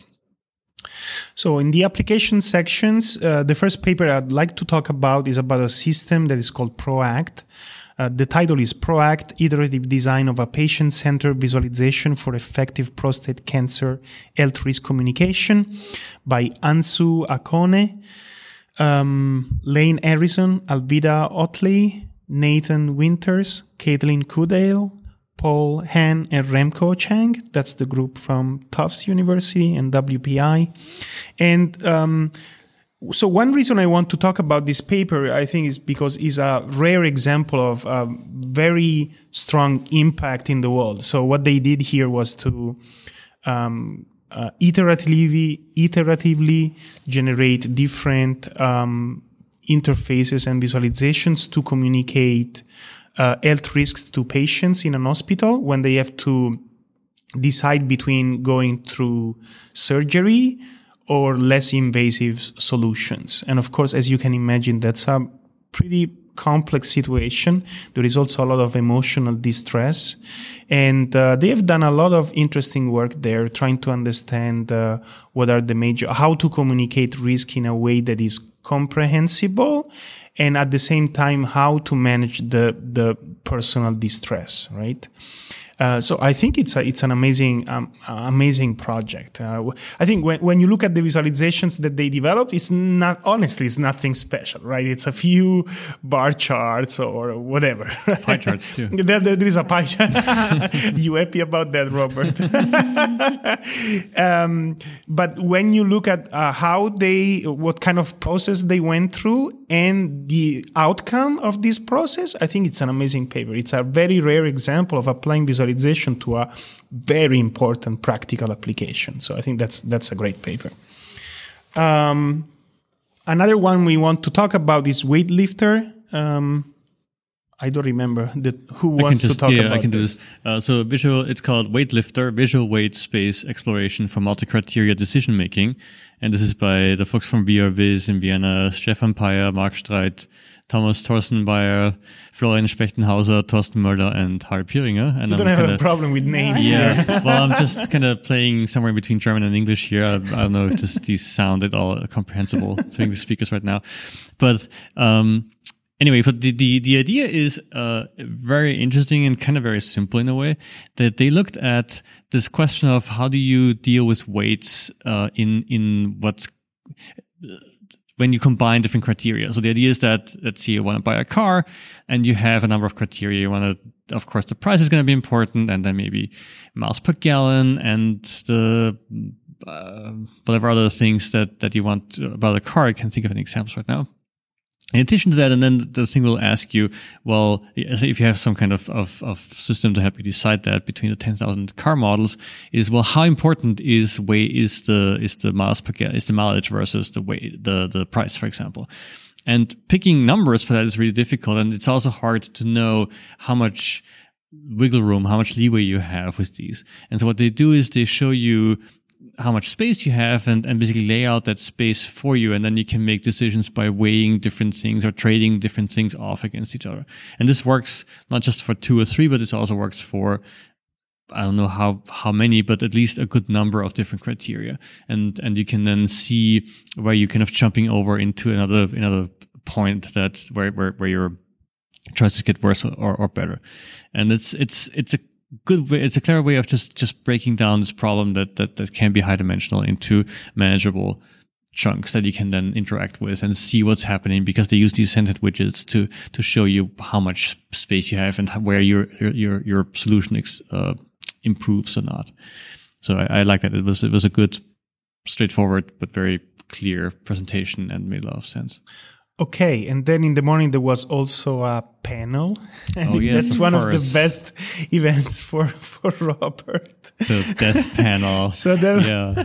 So in the application sections, uh, the first paper I'd like to talk about is about a system that is called PROACT. Uh, the title is PROACT, Iterative Design of a Patient-Centered Visualization for Effective Prostate Cancer Health Risk Communication by Ansu Akone, Um, Lane Harrison, Alvida Otley, Nathan Winters, Caitlin Kudale, Paul Han and Remco Chang. That's the group from Tufts University and W P I. And um, so one reason I want to talk about this paper, I think, is because it's a rare example of a very strong impact in the world. So what they did here was to um, uh, iteratively, iteratively generate different um, interfaces and visualizations to communicate uh, health risks to patients in an hospital when they have to decide between going through surgery or less invasive solutions. And of course, as you can imagine, that's a pretty complex situation. There is also a lot of emotional distress. And uh, they have done a lot of interesting work there, trying to understand uh, what are the major, how to communicate risk in a way that is comprehensible, and at the same time, how to manage the, the personal distress, right? Uh, so I think it's a, it's an amazing, um, amazing project. Uh, I think when, when you look at the visualizations that they developed, it's not, honestly, it's nothing special, right? It's a few bar charts or whatever. Pie charts too. there, there, there is a pie chart. You happy about that, Robert? um, but when you look at uh, how they, what kind of process they went through and the outcome of this process, I think it's an amazing paper. It's a very rare example of applying visualization to a very important practical application. So I think that's that's a great paper. Um, another one we want to talk about is weightlifter. Um, I don't remember the, who wants just, to talk yeah, about I can this. do this. Uh, so visual, it's called Weightlifter, Visual Weight Space Exploration for Multi-Criteria Decision Making. And this is by the folks from V R Viz in Vienna, Stefan Peyer, Marc Streit, Thomas Thorstenbayer, Florian Spechtenhauser, Thorsten Möller, and Harry Piringer. And you don't I'm have kinda, a problem with names. Yeah. Well, I'm just kind of playing somewhere between German and English here. I, I don't know if this, these sound at all comprehensible to English speakers right now. But, um, anyway, but the, the, the idea is, uh, very interesting and kind of very simple in a way, that they looked at this question of how do you deal with weights, uh, in, in what's, when you combine different criteria. So the idea is that, let's say you want to buy a car and you have a number of criteria. You want to, of course, the price is going to be important, and then maybe miles per gallon and the, uh, whatever other things that, that you want about a car. I can't think of any examples right now. In addition to that, and then the thing will ask you, well, if you have some kind of, of, of system to help you decide that between the ten thousand car models, is, well, how important is weight, is the, is the miles per gallon, is the mileage versus the weight, the, the price, for example. And picking numbers for that is really difficult. And it's also hard to know how much wiggle room, how much leeway you have with these. And so what they do is they show you how much space you have and, and basically lay out that space for you. And then you can make decisions by weighing different things or trading different things off against each other. And this works not just for two or three, but it also works for, I don't know how, how many, but at least a good number of different criteria. And, and you can then see where you're kind of jumping over into another, another point that where, where, where your choices get worse or, or better. And it's, it's, it's a, good way, it's a clever way of just, just breaking down this problem that, that, that can be high dimensional into manageable chunks that you can then interact with and see what's happening, because they use these scented widgets to, to show you how much space you have and where your, your, your solution, ex, uh, improves or not. So I, I like that. It was, it was a good, straightforward, but very clear presentation and made a lot of sense. Okay, and then in the morning there was also a panel. I oh, think yes, that's of one course. of the best events for, for Robert. The death panel. so then, yeah.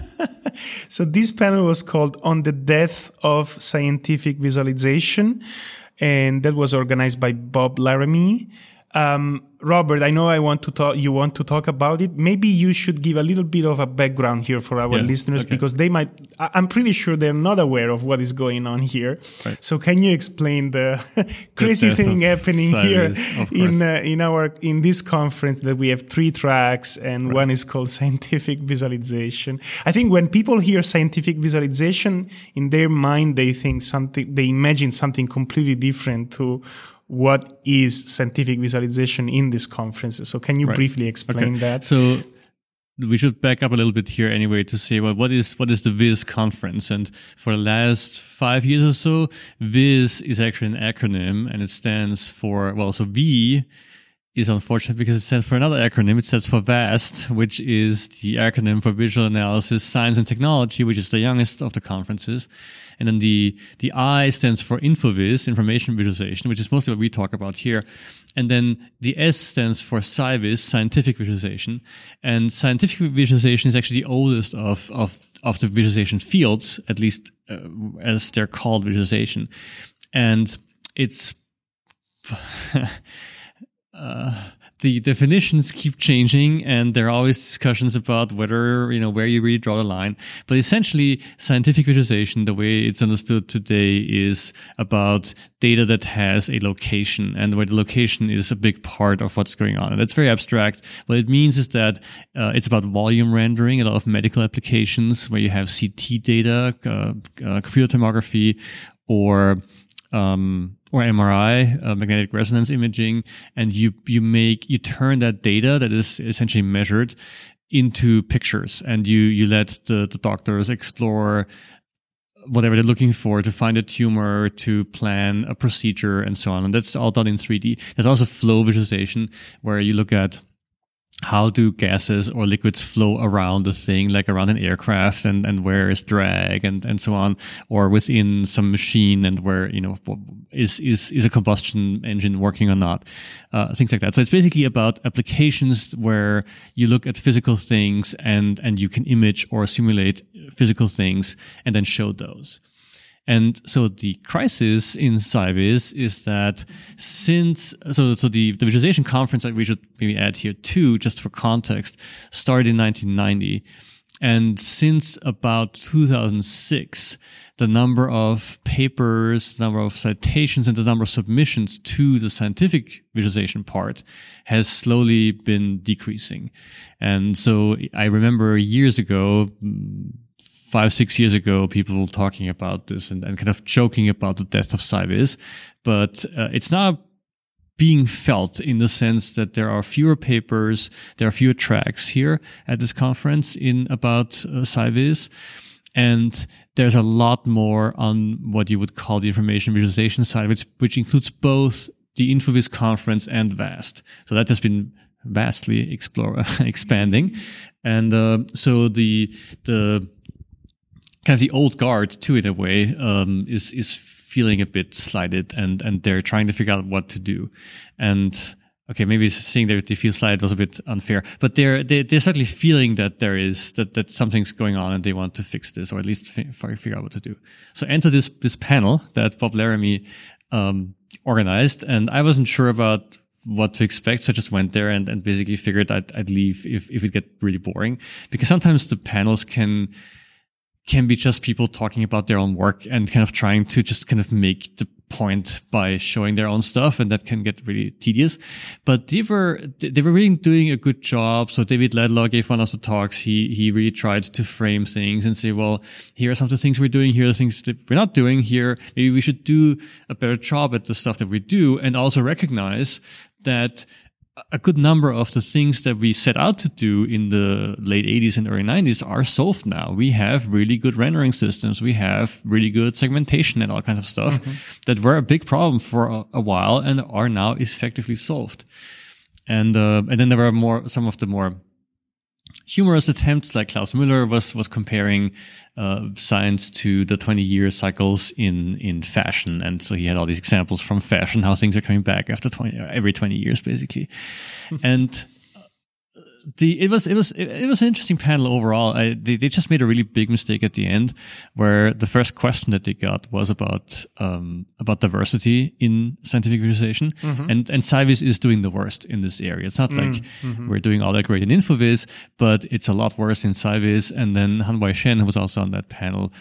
So this panel was called On the Death of Scientific Visualization, and that was organized by Bob Laramie. Um, Robert, I know I want to talk, you want to talk about it. Maybe you should give a little bit of a background here for our yeah, listeners, okay. because they might, I'm pretty sure they're not aware of what is going on here. Right. So can you explain the crazy the thing happening Cyrus, here in, uh, in our, in this conference, that we have three tracks and right. one is called scientific visualization. I think when people hear scientific visualization, in their mind, they think something, they imagine something completely different to what is scientific visualization in this conference. So can you right. briefly explain okay. that? So we should back up a little bit here anyway to say, well, what is, what is the Viz conference? And for the last five years or so, Viz is actually an acronym, and it stands for, well, so V is unfortunate because it stands for another acronym. It stands for VAST, which is the acronym for Visual Analysis, Science and Technology, which is the youngest of the conferences. And then the, the I stands for InfoVis, Information Visualization, which is mostly what we talk about here. And then the S stands for SciVis, Scientific Visualization. And Scientific Visualization is actually the oldest of, of, of the visualization fields, at least uh, as they're called visualization. And it's, Uh, the definitions keep changing, and there are always discussions about whether, you know, where you really draw the line. But essentially, scientific visualization, the way it's understood today, is about data that has a location, and where the location is a big part of what's going on. And that's very abstract. What it means is that uh, it's about volume rendering, a lot of medical applications where you have C T data, uh, uh, computer tomography, or um or M R I, uh, magnetic resonance imaging, and you you make you turn that data that is essentially measured into pictures, and you you let the, the doctors explore whatever they're looking for to find a tumor, to plan a procedure, and so on. And that's all done in three D. There's also flow visualization, where you look at how do gases or liquids flow around the thing, like around an aircraft, and, and where is drag, and, and so on, or within some machine, and where, you know, is, is, is a combustion engine working or not, uh, things like that. So it's basically about applications where you look at physical things and, and you can image or simulate physical things and then show those. And so the crisis in SciVis is that since, so, so the, the visualization conference that we should maybe add here too, just for context, started in nineteen ninety. And since about two thousand six, the number of papers, the number of citations, and the number of submissions to the scientific visualization part has slowly been decreasing. And so I remember years ago, five, six years ago, people were talking about this and, and kind of joking about the death of SciVis, but uh, it's now being felt in the sense that there are fewer papers, there are fewer tracks here at this conference in about uh, SciVis, and there's a lot more on what you would call the information visualization side, which, which includes both the InfoVis conference and VAST. So that has been vastly explore, expanding. And uh, so the the kind of the old guard too, in a way, um, is, is feeling a bit slighted, and, and they're trying to figure out what to do. And, okay, maybe saying that they feel slighted was a bit unfair, but they're, they, they're certainly feeling that there is, that, that something's going on and they want to fix this, or at least fi- figure out what to do. So enter this, this panel that Bob Laramie, um, organized, and I wasn't sure about what to expect. So I just went there and, and basically figured I'd, I'd leave if, if it get really boring, because sometimes the panels can, can be just people talking about their own work and kind of trying to just kind of make the point by showing their own stuff, and that can get really tedious. But they were, they were really doing a good job. So David Laidlaw gave one of the talks. He, he really tried to frame things and say, well, here are some of the things we're doing. Here are the things that we're not doing here. Maybe we should do a better job at the stuff that we do, and also recognize that a good number of the things that we set out to do in the late eighties and early nineties are solved now. We have really good rendering systems. We have really good segmentation and all kinds of stuff mm-hmm. that were a big problem for a, a while and are now effectively solved. And, uh, and then there were more, some of the more humorous attempts, like Klaus Müller was, was comparing, uh, science to the twenty year cycles in, in fashion. And so he had all these examples from fashion, how things are coming back after twenty, every twenty years, basically. And the, it was, it was, it, it was an interesting panel overall. I, they, they just made a really big mistake at the end, where the first question that they got was about, um, about diversity in scientific visualization. Mm-hmm. And, and SciVis is doing the worst in this area. It's not mm-hmm. like mm-hmm. we're doing all that great in InfoVis, but it's a lot worse in SciVis. And then Hanwei Shen, who was also on that panel,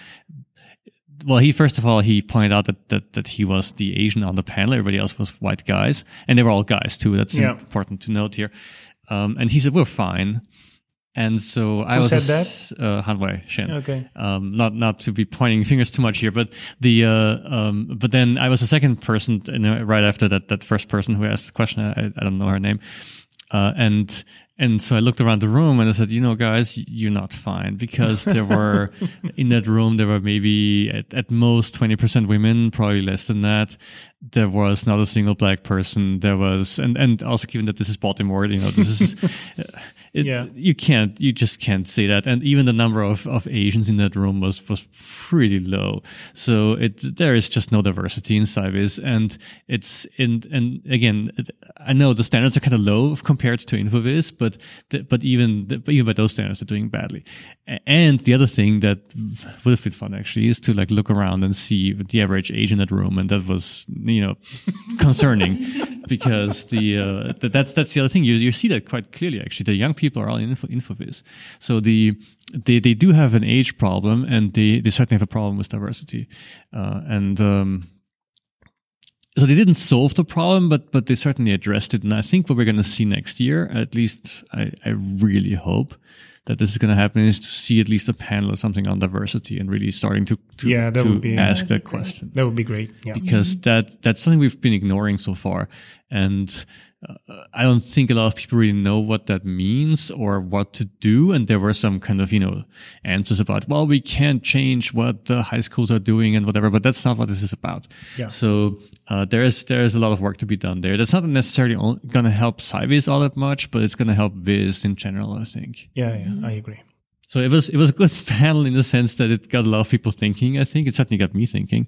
well, he, first of all, he pointed out that, that, that he was the Asian on the panel. Everybody else was white guys, and they were all guys too. That's yeah. important to note here. Um, and he said, we're fine. And so I Who was, said that? Uh, Hanwei Shen. Okay. Um, not, not to be pointing fingers too much here, but the, uh, um, but then I was the second person, you know, right after that, that first person who asked the question. I, I don't know her name. Uh, and, and so I looked around the room and I said, you know, guys, you're not fine, because there were in that room, there were maybe at, at most twenty percent women, probably less than that. There was not a single black person. There was, and, and also given that this is Baltimore, you know, this is, it, Yeah. you can't, you just can't say that. And even the number of, of Asians in that room was, was pretty low. So it, there is just no diversity in Scibids. And it's in, and again, I know the standards are kind of low compared to InfoVis, but, the, but even, the, even by those standards, they're doing badly. And the other thing that would have been fun actually is to like look around and see the average age in that room. And that was, you know, concerning because the, uh, the, that's, that's the other thing. You, you see that quite clearly, actually. The young people are all in Info, InfoVis. So the, they, they do have an age problem, and they, they certainly have a problem with diversity. Uh, and, um, so they didn't solve the problem, but, but they certainly addressed it. And I think what we're going to see next year, at least I, I really hope that this is going to happen, is to see at least a panel or something on diversity and really starting to, to, Yeah, that to would be- ask That would that be great. question. That would be great. Yeah. Because that, that's something we've been ignoring so far. And uh, I don't think a lot of people really know what that means or what to do. And there were some kind of, you know, answers about, well, we can't change what the high schools are doing and whatever, but that's not what this is about. Yeah. So, uh, there is, there is a lot of work to be done there. That's not necessarily going to help Scibids all that much, but it's going to help Viz in general, I think. Yeah, yeah, I agree. So it was, it was a good panel in the sense that it got a lot of people thinking. I think it certainly got me thinking.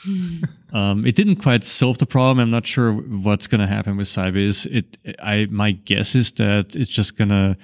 um, it didn't quite solve the problem. I'm not sure what's going to happen with Scibids. It, I, my guess is that it's just going to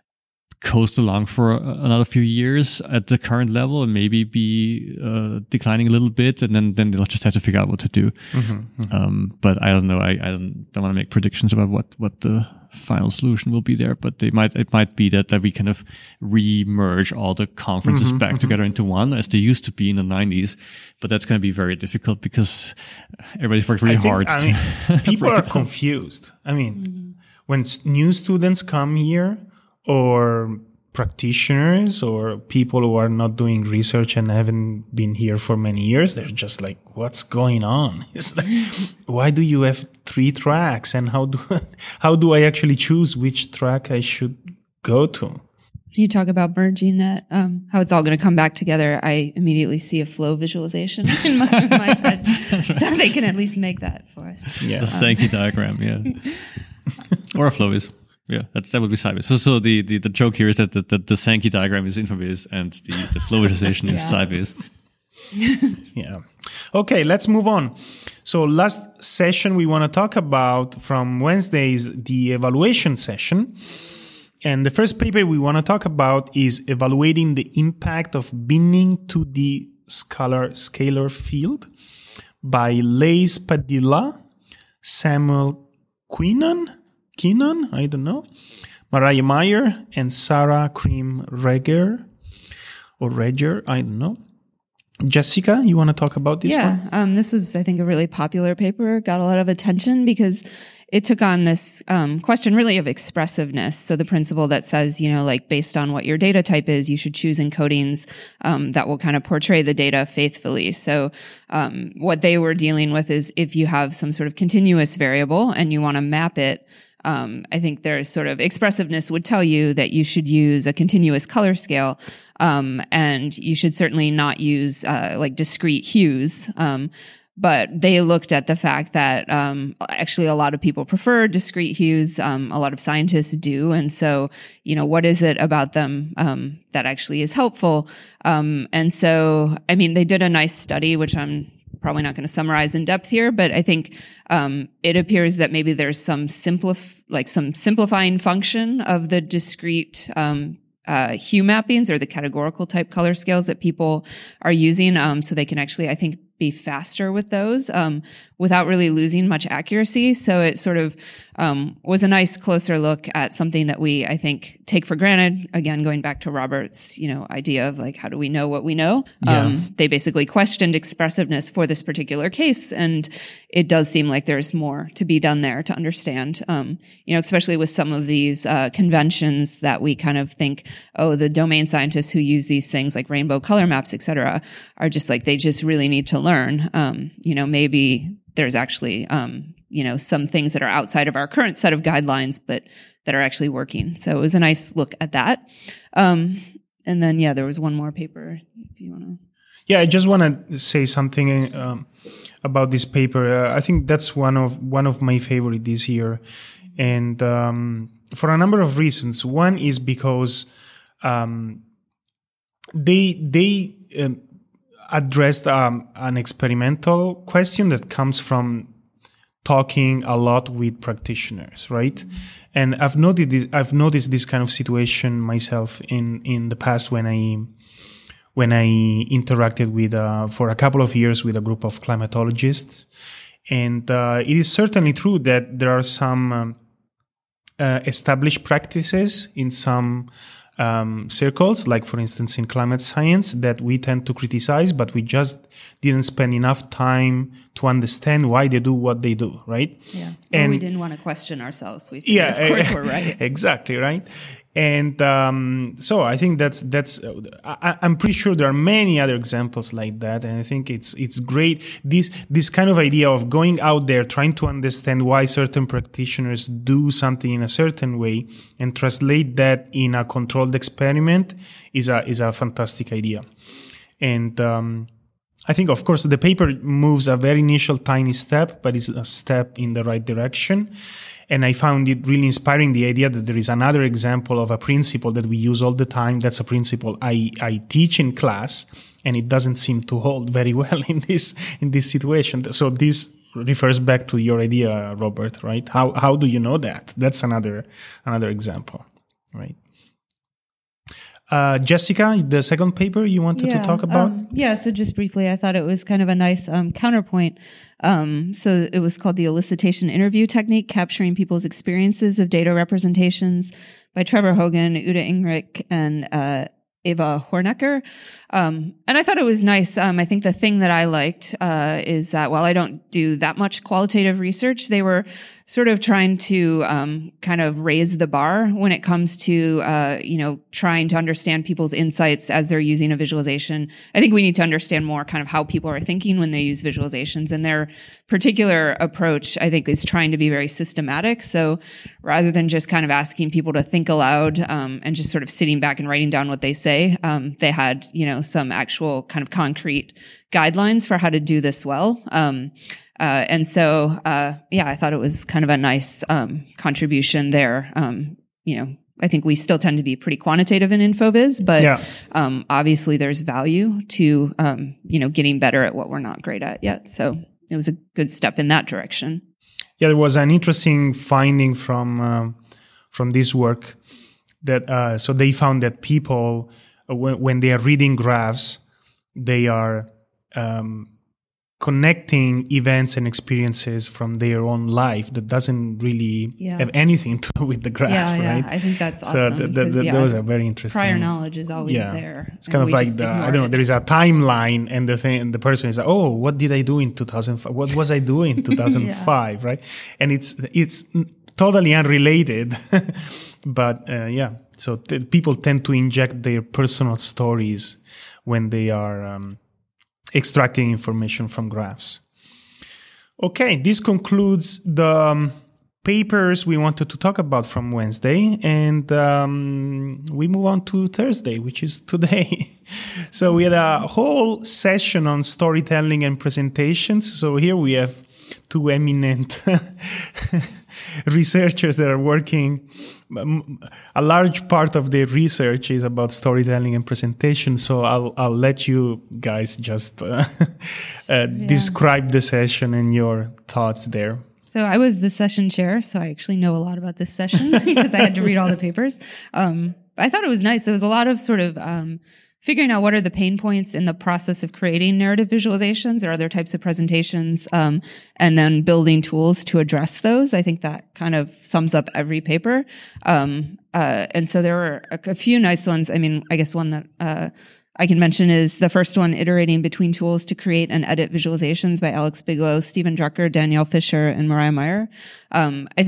coast along for another few years at the current level and maybe be, uh, declining a little bit. And then, then they'll just have to figure out what to do. Mm-hmm, mm-hmm. Um, but I don't know. I, I don't, don't want to make predictions about what, what the final solution will be there, but they might, it might be that, that we kind of re-merge all the conferences Mm-hmm, back mm-hmm. together into one as they used to be in the nineties. But that's going to be very difficult because everybody's worked really I think- hard. I to mean, people break are it down. confused. I mean, when s- new students come here, or practitioners, or people who are not doing research and haven't been here for many years, they're just like, "What's going on?" It's like, why do you have three tracks, and how do how do I actually choose which track I should go to? You talk about merging that, um, how it's all going to come back together. I immediately see a flow visualization in my, in my head, so they can at least make that for us. Yeah. The Sankey diagram, yeah. Or a flow is. Yeah, that's, that would be Scibids. So, so the, the, the joke here is that the, the, the Sankey diagram is InfoVis and the, the flow visualization is Yeah. Scibids. Yeah. Okay, let's move on. So last session we want to talk about from Wednesdays, the evaluation session. And the first paper we want to talk about is evaluating the impact of binning to the scalar, scalar field by Lace Padilla, Samuel Queenan, Keenan, I don't know, Mariah Meyer, and Sarah Cream Reger, or Reger, I don't know. Jessica, you want to talk about this yeah, one? um, this was, I think, a really popular paper, got a lot of attention because it took on this um, question really of expressiveness. So the principle that says, you know, like based on what your data type is, you should choose encodings um, that will kind of portray the data faithfully. So um, what they were dealing with is if you have some sort of continuous variable and you want to map it, Um, I think there's sort of expressiveness would tell you that you should use a continuous color scale, um, and you should certainly not use uh, like discrete hues. Um, but they looked at the fact that um, actually a lot of people prefer discrete hues. Um, a lot of scientists do, and so you know, what is it about them um, that actually is helpful? Um, and so, I mean, they did a nice study, which I'm probably not going to summarize in depth here, but I think um, it appears that maybe there's some simplif- like some simplifying function of the discrete um, uh, hue mappings or the categorical type color scales that people are using, um, so they can actually, I think, be faster with those um, without really losing much accuracy. So it sort of um, was a nice closer look at something that we, I think, take for granted. Again, going back to Robert's, you know, idea of like, how do we know what we know? Yeah. Um, they basically questioned expressiveness for this particular case, and it does seem like there's more to be done there to understand. Um, you know, especially with some of these uh, conventions that we kind of think, oh, the domain scientists who use these things like rainbow color maps, et cetera, are just like they just really need to learn. Um, you know, maybe there's actually um, you know, some things that are outside of our current set of guidelines, but that are actually working. So it was a nice look at that. Um, and then, yeah, there was one more paper if you want to. Yeah, I just want to say something um, about this paper. Uh, I think that's one of one of my favorite this year, and um, for a number of reasons. One is because um, they they um, addressed um, an experimental question that comes from talking a lot with practitioners, right? Mm-hmm. And I've noticed this, I've noticed this kind of situation myself in, in the past when I when I interacted with uh, for a couple of years with a group of climatologists, and uh, it is certainly true that there are some um, uh, established practices in some Um, circles, like for instance in climate science, that we tend to criticize, but we just didn't spend enough time to understand why they do what they do, right? Yeah. Or and we didn't want to question ourselves. We figured, yeah, of course we're right. Exactly, right? And um, so I think that's that's. Uh, I, I'm pretty sure there are many other examples like that, and I think it's it's great. This this kind of idea of going out there, trying to understand why certain practitioners do something in a certain way, and translate that in a controlled experiment is a is a fantastic idea. And um, I think, of course, the paper moves a very initial tiny step, but it's a step in the right direction. And I found it really inspiring, the idea that there is another example of a principle that we use all the time. That's a principle I, I teach in class, and it doesn't seem to hold very well in this in this situation. So this refers back to your idea, Robert, right? How how do you know that? That's another another example, right? Uh, Jessica, the second paper you wanted yeah, to talk about? Um, yeah, so just briefly, I thought it was kind of a nice um, counterpoint. Um, so it was called the elicitation interview technique, capturing people's experiences of data representations, by Trevor Hogan, Uta Ingrich, and uh, Eva Hornecker. Um, and I thought it was nice. Um, I think the thing that I liked uh, is that while I don't do that much qualitative research, they were sort of trying to um, kind of raise the bar when it comes to, uh, you know, trying to understand people's insights as they're using a visualization. I think we need to understand more kind of how people are thinking when they use visualizations. And their particular approach, I think, is trying to be very systematic. So rather than just kind of asking people to think aloud um, and just sort of sitting back and writing down what they say, um, they had, you know, some actual kind of concrete guidelines for how to do this well. Um, Uh, and so, uh, yeah, I thought it was kind of a nice, um, contribution there. Um, you know, I think we still tend to be pretty quantitative in InfoVis, but, yeah. um, obviously there's value to, um, you know, getting better at what we're not great at yet. So it was a good step in that direction. Yeah, there was an interesting finding from, um, from this work that, uh, so they found that people, uh, when, when they are reading graphs, they are, um, connecting events and experiences from their own life that doesn't really yeah. have anything to do with the graph, yeah, yeah. right? I think that's awesome. So the, the, the, yeah, those are very interesting. Prior knowledge is always yeah. there. It's kind of like the, I don't know, there is a timeline, and the thing, and the person is like, oh, what did I do in two thousand five? What was I doing in two thousand five, yeah. right? And it's it's totally unrelated, but uh, yeah. So th- people tend to inject their personal stories when they are um, extracting information from graphs. Okay, this concludes the um, papers we wanted to talk about from Wednesday, and um, we move on to Thursday, which is today. So we had a whole session on storytelling and presentations. So here we have two eminent researchers that are working. A large part of their research is about storytelling and presentation. So I'll I'll let you guys just uh, uh, yeah. describe the session and your thoughts there. So I was the session chair, so I actually know a lot about this session because I had to read all the papers. Um, I thought it was nice. It was a lot of sort of um, figuring out what are the pain points in the process of creating narrative visualizations or other types of presentations, um, and then building tools to address those. I think that kind of sums up every paper. Um, uh, and so there were a, a few nice ones. I mean, I guess one that uh, I can mention is the first one, Iterating Between Tools to Create and Edit Visualizations by Alex Bigelow, Stephen Drucker, Danielle Fisher, and Mariah Meyer. Um, I think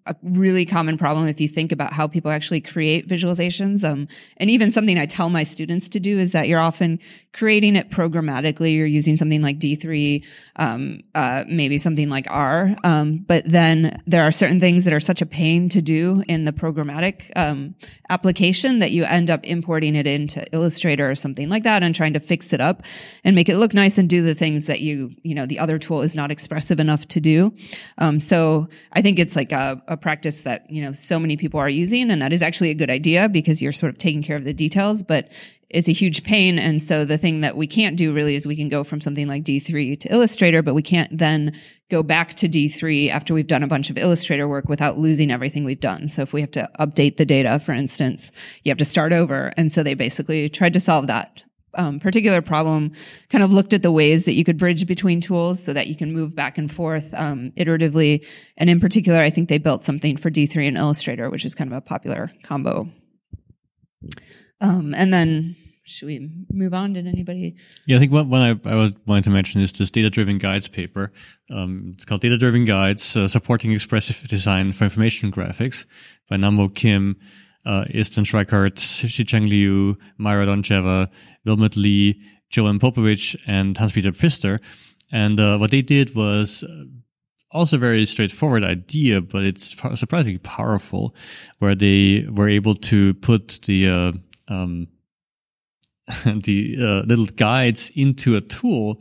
a really common problem if you think about how people actually create visualizations. Um, and even something I tell my students to do is that you're often creating it programmatically. You're using something like D three, um, uh, maybe something like R. Um, but then there are certain things that are such a pain to do in the programmatic um, application that you end up importing it into Illustrator or something like that and trying to fix it up and make it look nice and do the things that you, you know, the other tool is not expressive enough to do. Um, so I think it's like a, a practice that, you know, so many people are using, and that is actually a good idea because you're sort of taking care of the details, but it's a huge pain. And so the thing that we can't do really is we can go from something like D three to Illustrator, but we can't then go back to D three after we've done a bunch of Illustrator work without losing everything we've done. So if we have to update the data, for instance, you have to start over. And so they basically tried to solve that um, particular problem, kind of looked at the ways that you could bridge between tools so that you can move back and forth um, iteratively. And in particular, I think they built something for D three and Illustrator, which is kind of a popular combo. Um, and then should we move on? Did anybody? Yeah, I think one, one I, I was wanting to mention is this Data-Driven Guides paper. Um, it's called Data-Driven Guides, uh, Supporting Expressive Design for Information Graphics by Nambo Kim, uh, Istvan Schweikart, Shichang Liu, Myra Doncheva, Wilmot Lee, Joanne Popovich, and Hans-Peter Pfister. And uh, what they did was also a very straightforward idea, but it's surprisingly powerful, where they were able to put the uh, um, the uh, little guides into a tool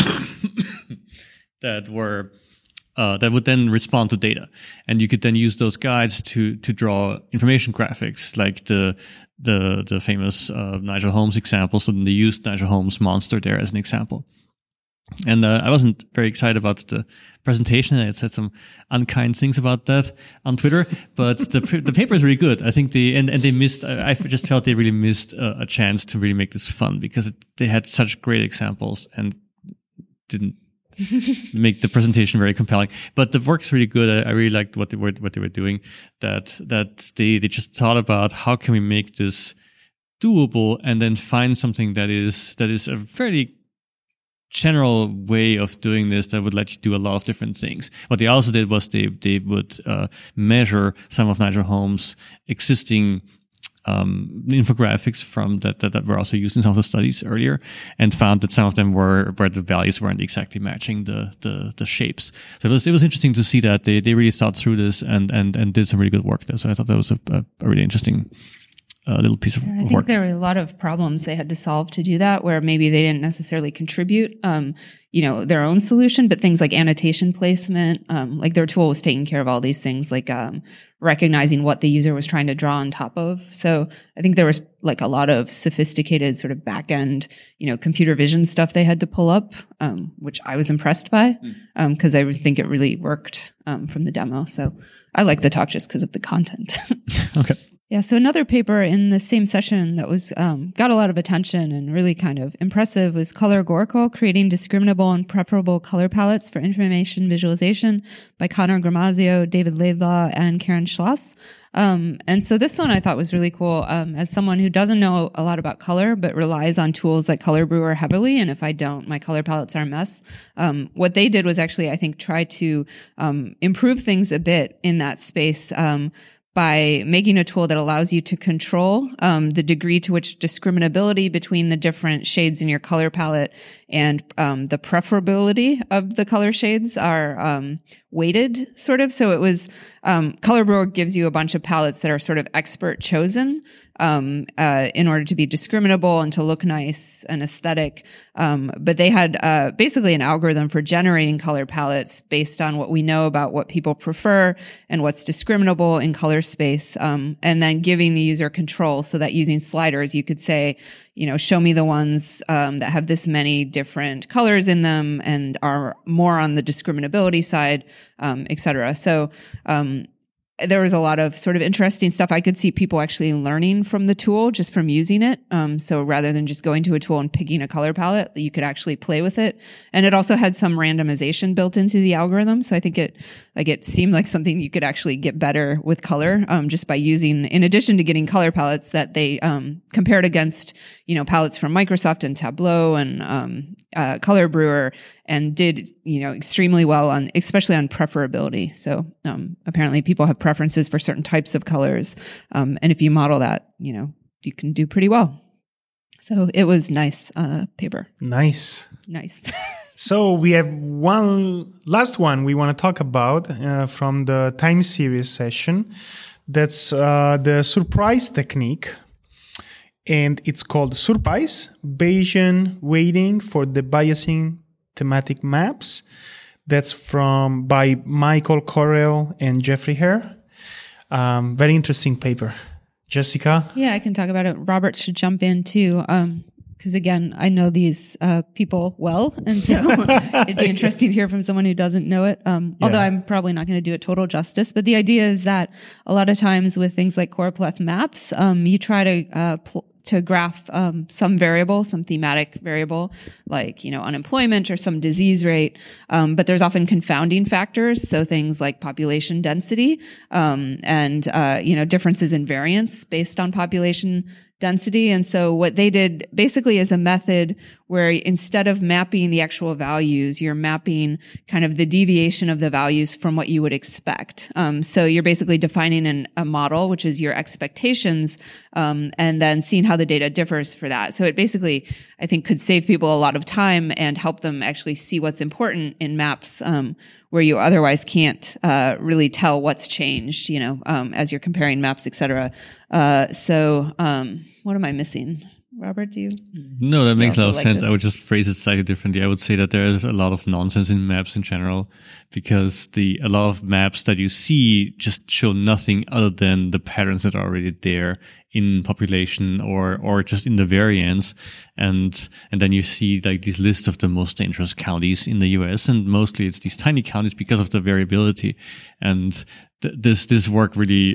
that were uh, that would then respond to data, and you could then use those guides to to draw information graphics, like the the the famous uh, Nigel Holmes example. So then they used Nigel Holmes' monster there as an example. And uh, I wasn't very excited about the presentation. I had said some unkind things about that on Twitter, but the the paper is really good. I think they and, and they missed. I, I just felt they really missed a, a chance to really make this fun because it, they had such great examples and didn't make the presentation very compelling. But the work's really good. I, I really liked what they were what they were doing. That that they they just thought about how can we make this doable, and then find something that is that is a fairly general way of doing this that would let you do a lot of different things. What they also did was they they would uh, measure some of Nigel Holmes' existing um, infographics from that, that that were also used in some of the studies earlier, and found that some of them were where the values weren't exactly matching the the the shapes. So it was it was interesting to see that they they really thought through this and and and did some really good work there. So I thought that was a, a, a really interesting a little piece of, I of think work. there were a lot of problems they had to solve to do that, where maybe they didn't necessarily contribute, um, you know, their own solution, but things like annotation placement, um, like their tool was taking care of all these things, like um, recognizing what the user was trying to draw on top of. So I think there was like a lot of sophisticated sort of back end, you know, computer vision stuff they had to pull up, um, which I was impressed by, because um, I think it really worked um, from the demo. So I like the talk just because of the content. Okay. Yeah, so another paper in the same session that was um, got a lot of attention and really kind of impressive was Color-Gorcal, Creating Discriminable and Preferable Color Palettes for Information Visualization by Connor Gramazio, David Laidlaw, and Karen Schloss. Um, and so this one I thought was really cool um, as someone who doesn't know a lot about color but relies on tools like Color Brewer heavily, and if I don't, my color palettes are a mess. Um, what they did was actually, I think, try to um, improve things a bit in that space um by making a tool that allows you to control um, the degree to which discriminability between the different shades in your color palette and um, the preferability of the color shades are um, weighted, sort of. So it was um, Color Brewer gives you a bunch of palettes that are sort of expert chosen um, uh, in order to be discriminable and to look nice and aesthetic. Um, but they had uh, basically an algorithm for generating color palettes based on what we know about what people prefer and what's discriminable in color space, um, and then giving the user control so that using sliders, you could say, you know, show me the ones um, that have this many different colors in them and are more on the discriminability side, um, et cetera. So um, there was a lot of sort of interesting stuff. I could see people actually learning from the tool just from using it. Um, so rather than just going to a tool and picking a color palette, you could actually play with it. And it also had some randomization built into the algorithm. So I think it, like it seemed like something you could actually get better with color, um, just by using, in addition to getting color palettes that they, um, compared against, you know, palettes from Microsoft and Tableau and, um, uh, Color Brewer, and did, you know, extremely well on, especially on preferability. So um, apparently people have preferences for certain types of colors. Um, and if you model that, you know, you can do pretty well. So it was nice uh, paper. Nice. Nice. So we have one last one we want to talk about uh, from the time series session. That's uh, the surprise technique. And it's called Surprise, Bayesian Weighting for the Biasing Thematic Maps. That's from by Michael Correll and Jeffrey Hare. Um, very interesting paper. Jessica? Yeah, I can talk about it. Robert should jump in too. Um, Because again, I know these uh, people well, and so it'd be interesting to hear from someone who doesn't know it. Um, although Yeah. I'm probably not going to do it total justice. But the idea is that a lot of times with things like choropleth maps, um, you try to uh, pl- to graph um, some variable, some thematic variable, like, you know, unemployment or some disease rate. Um, but there's often confounding factors. So things like population density um, and, uh, you know, differences in variance based on population density. And so what they did basically is a method where instead of mapping the actual values, you're mapping kind of the deviation of the values from what you would expect. Um, so you're basically defining an, a model, which is your expectations, um, and then seeing how the data differs for that. So it basically, I think, could save people a lot of time and help them actually see what's important in maps, um, where you otherwise can't uh, really tell what's changed, you know, um, as you're comparing maps, et cetera. Uh, so um, what am I missing? Robert, do you? No, that makes a lot of like sense. this? I would just phrase it slightly differently. I would say that there is a lot of nonsense in maps in general, because the a lot of maps that you see just show nothing other than the patterns that are already there in population or or just in the variance, and and then you see like these lists of the most dangerous counties in the U S, and mostly it's these tiny counties because of the variability, and th- this this work really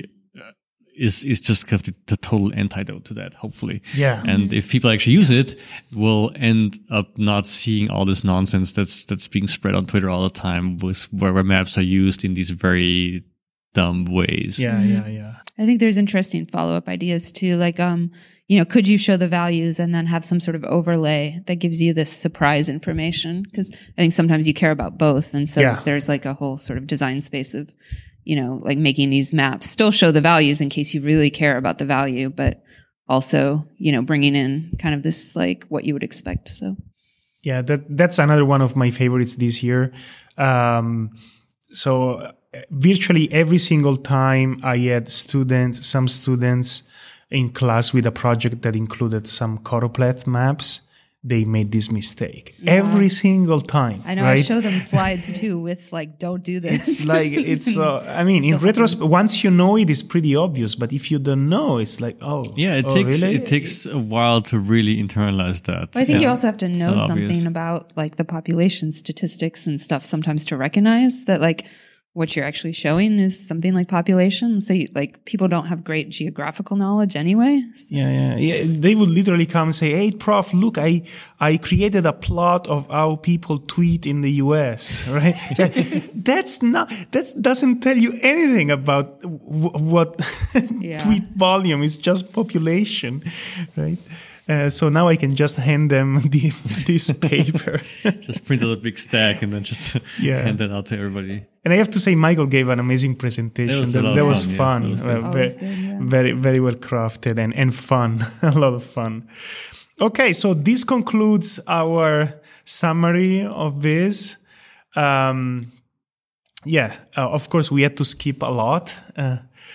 is is just kind of the, the total antidote to that, hopefully. Yeah. And if people actually use it, we'll end up not seeing all this nonsense that's that's being spread on Twitter all the time, with where, where maps are used in these very dumb ways. Yeah, yeah, yeah. I think there's interesting follow-up ideas too. Like, um, you know, could you show the values and then have some sort of overlay that gives you this surprise information? Because I think sometimes you care about both. And so Yeah. there's like a whole sort of design space of, you know, like making these maps still show the values in case you really care about the value, but also, you know, bringing in kind of this, like what you would expect. So, Yeah, that that's another one of my favorites this year. Um, so uh, virtually every single time I had students, some students in class with a project that included some choropleth maps, they made this mistake Yeah. every single time. I know right? I show them slides too with like, don't do this. It's like, it's, uh, I mean, in Still retrospect, once you know it, it's pretty obvious. But if you don't know, it's like, oh. Yeah, it oh, takes really? it takes a while to really internalize that. Well, I think Yeah. you also have to It's know not something obvious. about like the population statistics and stuff sometimes to recognize that like what you're actually showing is something like population. So you, like people don't have great geographical knowledge anyway. Yeah, yeah, yeah. They would literally come and say, "Hey, Prof, look, I I created a plot of how people tweet in the U S." Right? That's not. That doesn't tell you anything about w- what Yeah. tweet volume is. Just population, right? Uh, so now I can just hand them the, this paper. Just print out a big stack and then just Yeah. hand that out to everybody. And I have to say, Michael gave an amazing presentation. That was a that lot that of was fun, yeah. fun. That was Uh, good. very, Always good, yeah. very, very well crafted and, and fun. A lot of fun. Okay, so this concludes our summary of this. Um, yeah, uh, of course, we had to skip a lot. Uh,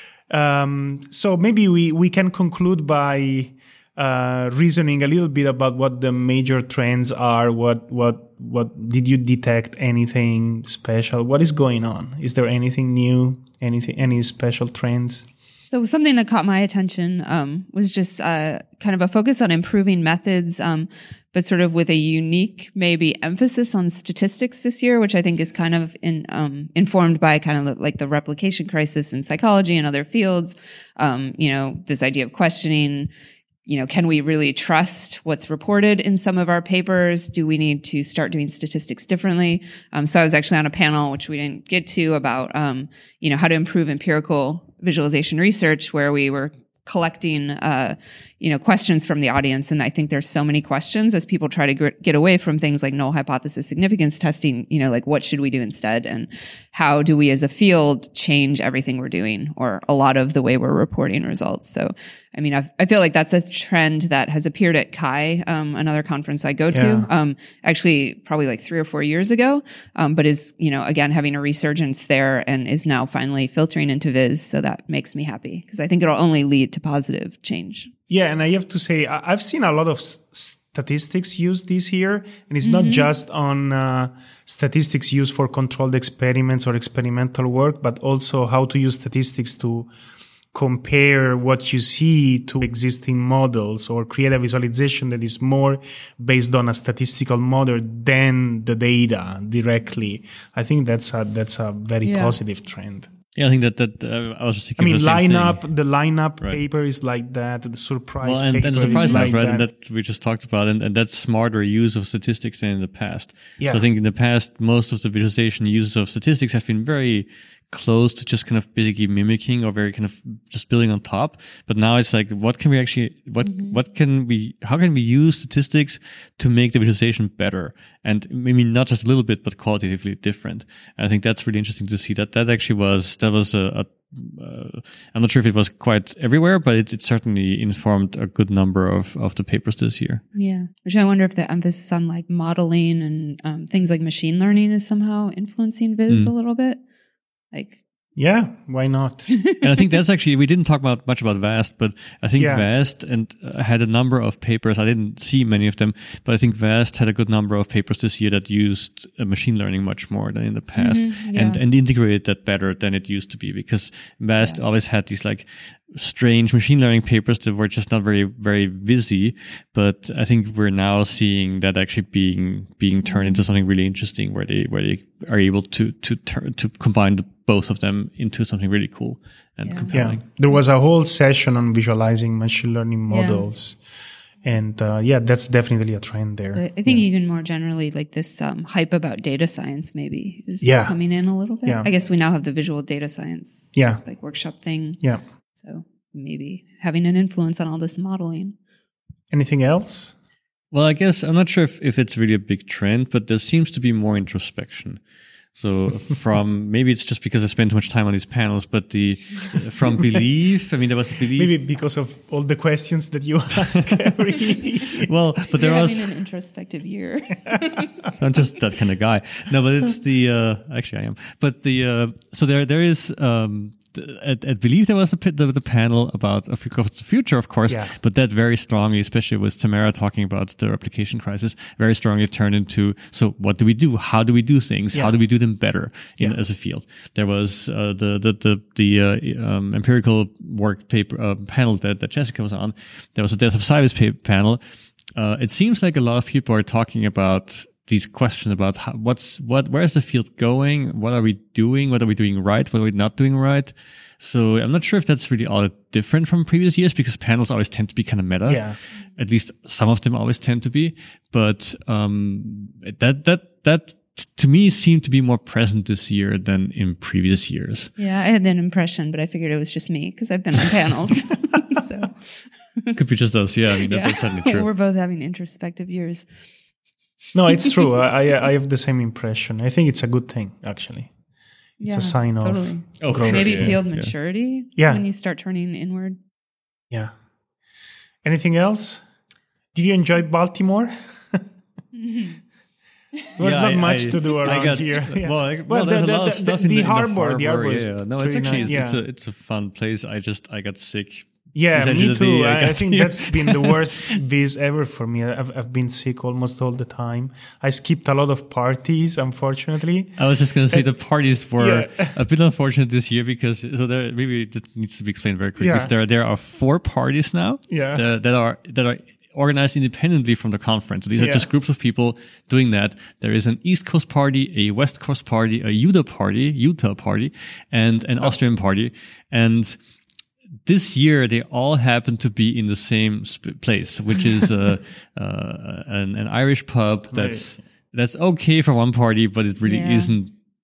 um, so maybe we, we can conclude by uh, reasoning a little bit about what the major trends are. What what what did you detect? Anything special? What is going on? Is there anything new? Anything? Any special trends? So something that caught my attention um, was just uh, kind of a focus on improving methods, um, but sort of with a unique maybe emphasis on statistics this year, which I think is kind of in, um, informed by kind of like the replication crisis in psychology and other fields. Um, you know, this idea of questioning, you know, can we really trust what's reported in some of our papers? Do we need to start doing statistics differently? Um, so I was actually on a panel, which we didn't get to, about, um, you know, how to improve empirical visualization research, where we were collecting, uh, you know, questions from the audience. And I think there's so many questions as people try to gr- get away from things like null hypothesis significance testing, you know, like what should we do instead? And how do we as a field change everything we're doing or a lot of the way we're reporting results? So, I mean, I've, I feel like that's a trend that has appeared at C H I, um, another conference I go to, Yeah. um, actually probably like three or four years ago, um, but is, you know, again, having a resurgence there and is now finally filtering into Viz. So that makes me happy because I think it'll only lead to positive change. Yeah, and I have to say, I- I've seen a lot of s- statistics used this year, and it's Mm-hmm. not just on uh, statistics used for controlled experiments or experimental work, but also how to use statistics to compare what you see to existing models or create a visualization that is more based on a statistical model than the data directly. I think that's a that's a very Yeah. positive trend. Yeah, I think that that uh, I was just I thinking mean, of the same lineup, thing. the lineup Right. paper is like that. The surprise Well, and, paper and the surprise is math, like right? that. And that we just talked about, and, and that's smarter use of statistics than in the past. Yeah. So I think in the past, most of the visualization uses of statistics have been very close to just kind of basically mimicking or very kind of just building on top. But now it's like, what can we actually, what, what can we, how can we use statistics to make the visualization better? And maybe not just a little bit, but qualitatively different. And I think that's really interesting to see that that actually was, that was a, a Uh, I'm not sure if it was quite everywhere, but it, it certainly informed a good number of, of the papers this year. Yeah. Which I wonder if the emphasis on like modeling and um, things like machine learning is somehow influencing Viz Mm. a little bit. Like, Yeah, why not? And I think that's actually, we didn't talk about much about VAST, but I think Yeah. VAST and uh, had a number of papers. I didn't see many of them, but I think VAST had a good number of papers this year that used uh, machine learning much more than in the past Mhm, and, yeah. and integrated that better than it used to be, because VAST always had these like strange machine learning papers that were just not very, very busy. But I think we're now seeing that actually being, being turned into something really interesting where they, where they are able to, to turn, to combine the, both of them into something really cool and Yeah. Yeah, compelling. there was a whole session on visualizing machine learning Yeah. models. And uh, yeah, that's definitely a trend there. But I think even more generally, like this um, hype about data science maybe is Yeah. coming in a little bit. Yeah. I guess we now have the visual data science Yeah. like workshop thing. Yeah. So maybe having an influence on all this modeling. Anything else? Well, I guess I'm not sure if, if it's really a big trend, but there seems to be more introspection. So from, maybe it's just because I spend too much time on these panels, but the, from belief, I mean, there was belief. Maybe because of all the questions that you ask every Well, but there You're was, having an introspective year. I'm just that kind of guy. No, but it's the, uh, actually I am, but the, uh, so there, there is, um, At, at Believe there was a, the, the panel about of the future, of course, Yeah. but that very strongly, especially with Tamara talking about the replication crisis, very strongly turned into, so what do we do? How do we do things? Yeah. How do we do them better in, Yeah. as a field? There was uh, the the the, the uh, um, empirical work paper uh, panel that, that Jessica was on. There was a Death of Cybers pa- panel. Uh, it seems like a lot of people are talking about these questions about how, what's, what, where's the field going? What are we doing? What are we doing right? What are we not doing right? So I'm not sure if that's really all that different from previous years, because panels always tend to be kind of meta. Yeah. At least some of them always tend to be. But, um, that, that, that to me seemed to be more present this year than in previous years. Yeah, I had that impression, but I figured it was just me because I've been on panels. So Could be just us. Yeah. I mean, that's, yeah. that's certainly true. We're both having introspective years. No, it's true. I I have the same impression. I think it's a good thing, actually. It's Yeah, a sign of totally. Oh, for growth. sure. Maybe yeah, field yeah. maturity Yeah. when you start turning inward. Yeah. Anything else? Did you enjoy Baltimore? There was Yeah, not I- much I- to do I around got- here. Yeah. Well, I, well, there's the, a lot the, of stuff the, in the, the in harbor. The harbor. Yeah, is no, it's pretty actually nice. it's, it's yeah. a it's a fun place. I just I got sick. Yeah, Essentially me the too. day I I, I got think here. that's been the worst viz ever for me. I've, I've been sick almost all the time. I skipped a lot of parties, unfortunately. I was just going to say the parties were Yeah. a bit unfortunate this year because so there maybe it needs to be explained very quickly. Yeah. So there there are four parties now Yeah. that, that are that are organized independently from the conference. So these are Yeah. just groups of people doing that. There is an East Coast party, a West Coast party, a Utah party, Utah party, and an Austrian party. And this year, they all happen to be in the same sp- place, which is uh, uh, an, an Irish pub that's that's okay for one party, but it really Yeah. isn't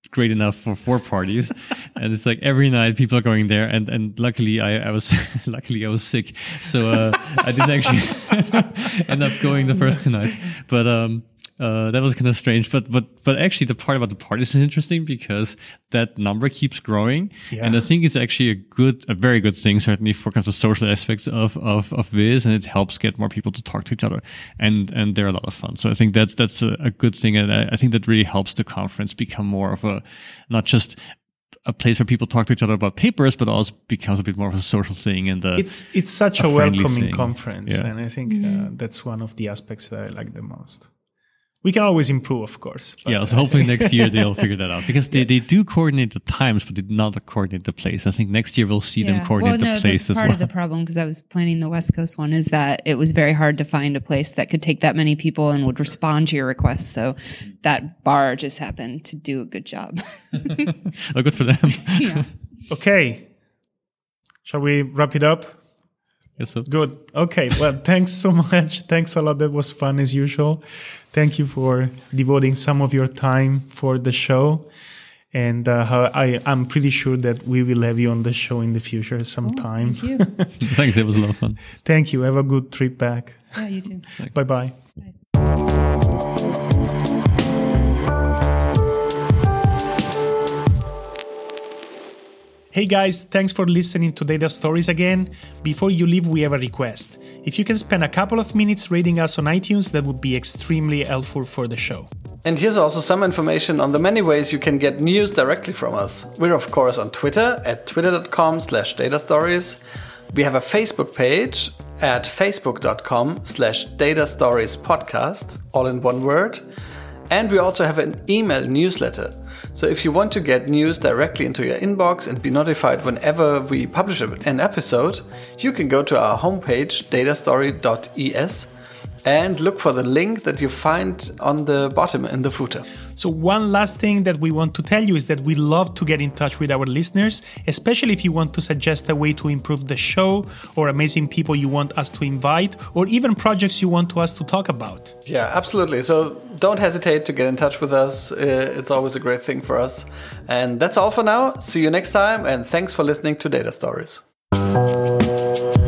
great enough for four parties. And it's like every night people are going there. And, and luckily I, I was, luckily I was sick. So, uh, I didn't actually end up going the first two nights, but, um, Uh, that was kind of strange, but, but, but actually the part about the parties is interesting because that number keeps growing. Yeah. And I think it's actually a good, a very good thing, certainly for kind of the social aspects of, of, of Viz, and it helps get more people to talk to each other. And, and they're a lot of fun. So I think that's, that's a, a good thing. And I, I think that really helps the conference become more of a, not just a place where people talk to each other about papers, but also becomes a bit more of a social thing. And a, it's, it's such a, a welcoming thing. conference. Yeah. And I think, mm-hmm. uh, that's one of the aspects that I like the most. We can always improve, of course. Yeah, so hopefully next year they'll figure that out because they, they do coordinate the times, but they do not coordinate the place. I think next year we'll see yeah. them coordinate well, no, the place the, as part well. Part of the problem, because I was planning the West Coast one, is that it was very hard to find a place that could take that many people and would respond to your requests. So that bar just happened to do a good job. Oh, good for them. Yeah. Okay. Shall we wrap it up? Yes, so. Good. Okay. Well, thanks so much. Thanks a lot. That was fun as usual. Thank you for devoting some of your time for the show. And uh, I, I'm pretty sure that we will have you on the show in the future sometime. Oh, thank you. Thanks. It was a lot of fun. Thank you. Have a good trip back. Yeah, you too. Bye-bye. Bye. Hey guys, thanks for listening to Data Stories again. Before you leave, we have a request. If you can spend a couple of minutes rating us on iTunes, that would be extremely helpful for the show. And here's also some information on the many ways you can get news directly from us. We're of course on Twitter at twitter.com slash datastories. We have a Facebook page at facebook.com slash datastoriespodcast, all in one word. And we also have an email newsletter. So if you want to get news directly into your inbox and be notified whenever we publish an episode, you can go to our homepage, datastory dot e s, and look for the link that you find on the bottom in the footer. So one last thing that we want to tell you is that we love to get in touch with our listeners, especially if you want to suggest a way to improve the show or amazing people you want us to invite or even projects you want us to talk about. Yeah, absolutely. So don't hesitate to get in touch with us. Uh, it's always a great thing for us. And that's all for now. See you next time. And thanks for listening to Data Stories.